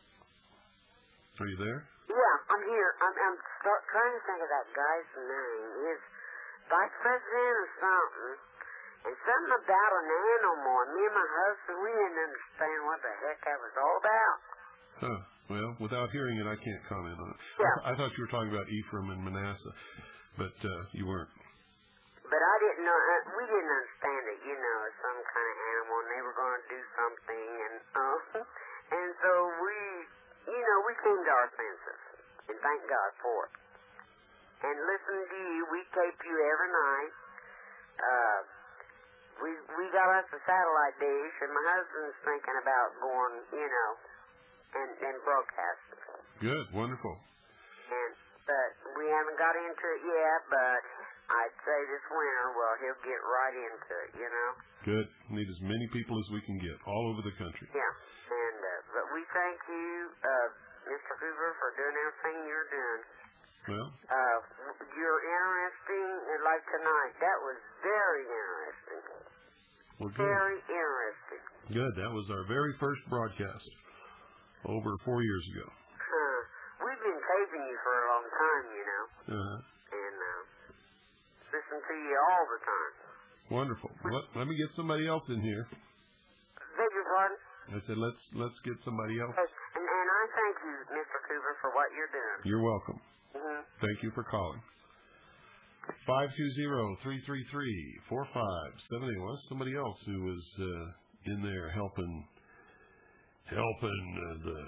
Are you there? Yeah, I'm here. I'm, I'm start, trying to think of that guy's name. His vice president or something. And something about an animal. And me and my husband, we didn't understand what the heck that was all about. Huh. Well, without hearing it, I can't comment on it. Yeah. I, I thought you were talking about Ephraim and Manasseh, but uh, you weren't. But I didn't know, uh, we didn't understand it, you know, as some kind of animal, and they were going to do something, and uh, and so we, you know, we came to our senses, and thank God for it. And listen to you, we tape you every night. Uh, we we got us a satellite dish, and my husband's thinking about going, you know, and, and broadcasting. Good, wonderful. And but we haven't got into it yet, but I'd say this winter, well, he'll get right into it, you know. Good. Need as many people as we can get, all over the country. Yeah. And uh, but we thank you, uh, Mister Hoover, for doing everything you're doing. Well. Uh, you're interesting, and like tonight, that was very interesting. Well, good. Very interesting. Good. That was our very first broadcast over four years ago. Huh. We've been taping you for a long time, you know. Uh-huh. And uh, listen to you all the time. Wonderful. Let, let me get somebody else in here. Beg your pardon? I said, let's let's get somebody else. And, and I thank you, Mister Cooper, for what you're doing. You're welcome. Mm-hmm. Thank you for calling. five two zero, three three three, four five seven eight. Well, somebody else who was uh, in there helping helping uh, the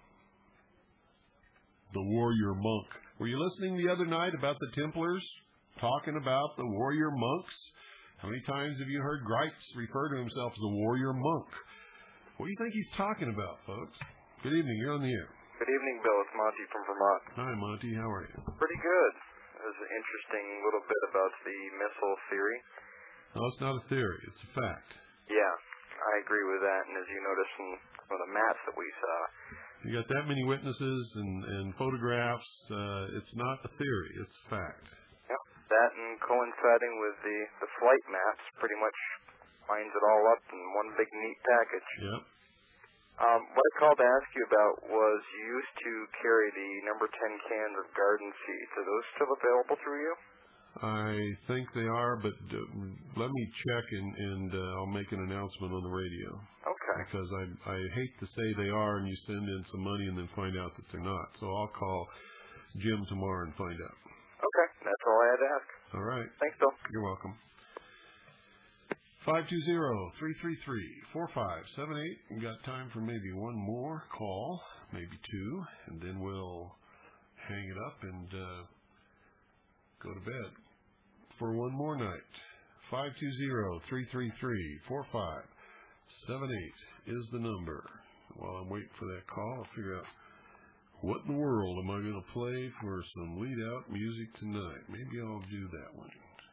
the warrior monk. Were you listening the other night about the Templars talking about the warrior monks? How many times have you heard Greitz refer to himself as a warrior monk? What do you think he's talking about, folks? Good evening. You're on the air. Good evening, Bill. It's Monty from Vermont. Hi, Monty. How are you? Pretty good. It was an interesting little bit about the missile theory. No, it's not a theory. It's a fact. Yeah, I agree with that. And as you noticed from some of the maps that we saw, you got that many witnesses and, and photographs. Uh, it's not a theory. It's a fact. Yep. That and coinciding with the, the flight maps pretty much lines it all up in one big neat package. Yep. Um, what I called to ask you about was you used to carry the number ten cans of garden seeds. Are those still available through you? I think they are, but uh, let me check and, and uh, I'll make an announcement on the radio. Okay. Because I I hate to say they are and you send in some money and then find out that they're not. So I'll call Jim tomorrow and find out. Okay, that's all I had to ask. All right. Thanks, Bill. You're welcome. five two zero, three three three, four five seven eight. We've got time for maybe one more call, maybe two, and then we'll hang it up and uh, go to bed for one more night. five two zero, three three three, four five seven eight is the number. While I'm waiting for that call, I'll figure out what in the world am I going to play for some lead-out music tonight. Maybe I'll do that one.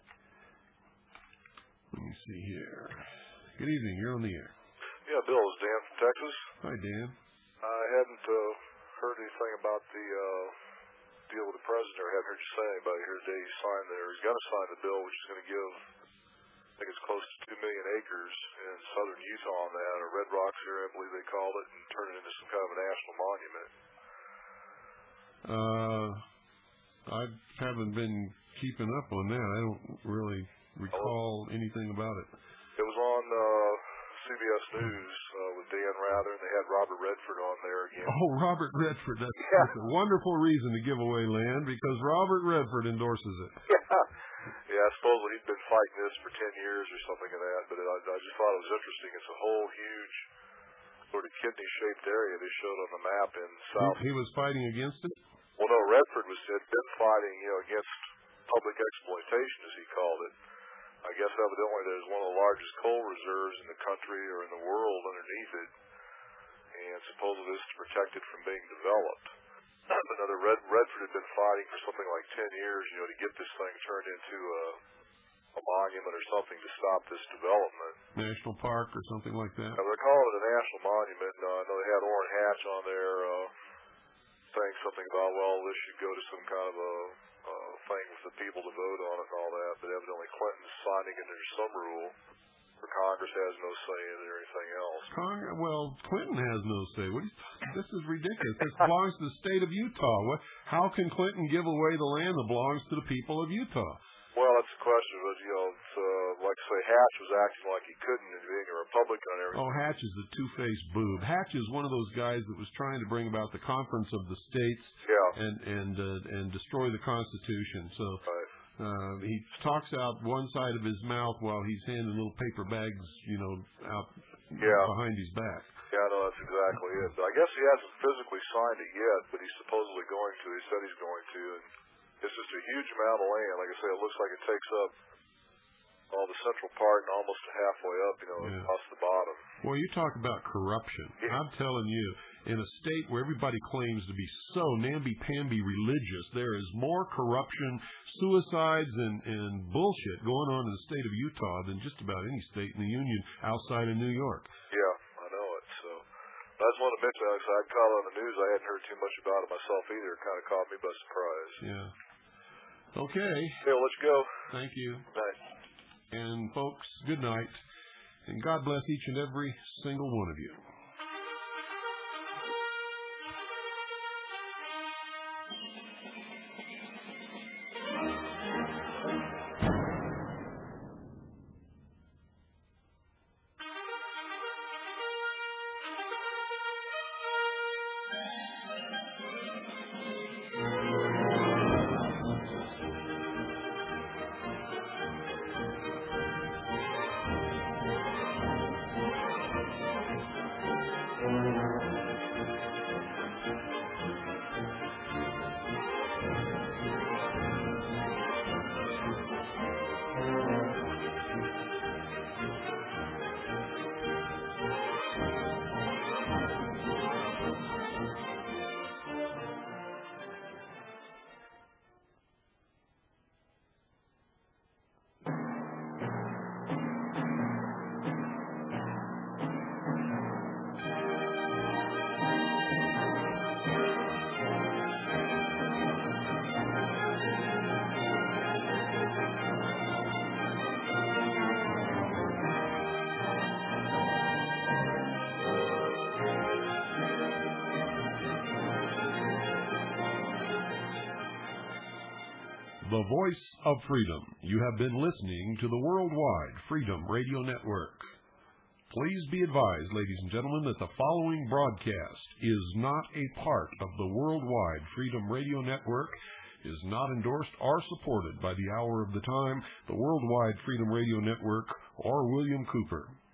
Let me see here. Good evening. You're on the air. Yeah, Bill, it's Dan from Texas. Hi, Dan. I hadn't uh, heard anything about the uh, deal with the president, or hadn't heard you say anybody here today. He signed there. He's going to sign the bill, which is going to give, I think it's close to two million acres in southern Utah on that, or Red Rocks area, I believe they called it, and turn it into some kind of a national monument. Uh, I haven't been keeping up on that. I don't really recall anything about it. It was on uh, C B S News uh, with Dan Rather, and they had Robert Redford on there again. Oh, Robert Redford. That's, yeah. that's a wonderful reason to give away land, because Robert Redford endorses it. Yeah. Yeah, supposedly he'd been fighting this for ten years or something of that, but it, I, I just thought it was interesting. It's a whole huge sort of kidney-shaped area they showed on the map in South. He, he was fighting against it? Well, no, Redford was had been fighting, you know, against public exploitation, as he called it. I guess evidently there's one of the largest coal reserves in the country or in the world underneath it, and supposedly this is protected from being developed. Another Red Redford had been fighting for something like ten years, you know, to get this thing turned into a, a monument or something to stop this development. National park or something like that? Now, they're calling it a national monument. Uh, I know they had Orrin Hatch on there uh, saying something about, well, this should go to some kind of a uh, thing for the people to vote on it and all that, but evidently Clinton's signing it under some rule, or Congress has no say in it or anything else. Cong- well, Clinton has no say. What is, this is ridiculous. This belongs to the state of Utah. What, how can Clinton give away the land that belongs to the people of Utah? Well, that's the question, but, you know, it's, uh, like I say, Hatch was acting like he couldn't and being a Republican and everything. Oh, Hatch is a two-faced boob. Hatch is one of those guys that was trying to bring about the Conference of the States yeah. and and uh, and destroy the Constitution. So right. uh, he talks out one side of his mouth while he's handing little paper bags, you know, out yeah. behind his back. Yeah, no, that's exactly it. But I guess he hasn't physically signed it yet, but he's supposedly going to. He said he's going to. And it's just a huge amount of land. Like I say, it looks like it takes up all the central part and almost halfway up, you know, yeah. across the bottom. Well, you talk about corruption. Yeah. I'm telling you, in a state where everybody claims to be so namby-pamby religious, there is more corruption, suicides, and, and bullshit going on in the state of Utah than just about any state in the Union outside of New York. Yeah, I know it. So I just wanted to mention that because I caught it on the news. I hadn't heard too much about it myself either. It kind of caught me by surprise. Yeah. Okay. Okay, well, let's go. Thank you. Night. And, folks, good night. And God bless each and every single one of you. the voice of freedom. You have been listening to the Worldwide Freedom Radio Network. Please be advised, ladies and gentlemen, that the following broadcast is not a part of the Worldwide Freedom Radio Network, is not endorsed or supported by the Hour of the Time, the Worldwide Freedom Radio Network, or William Cooper.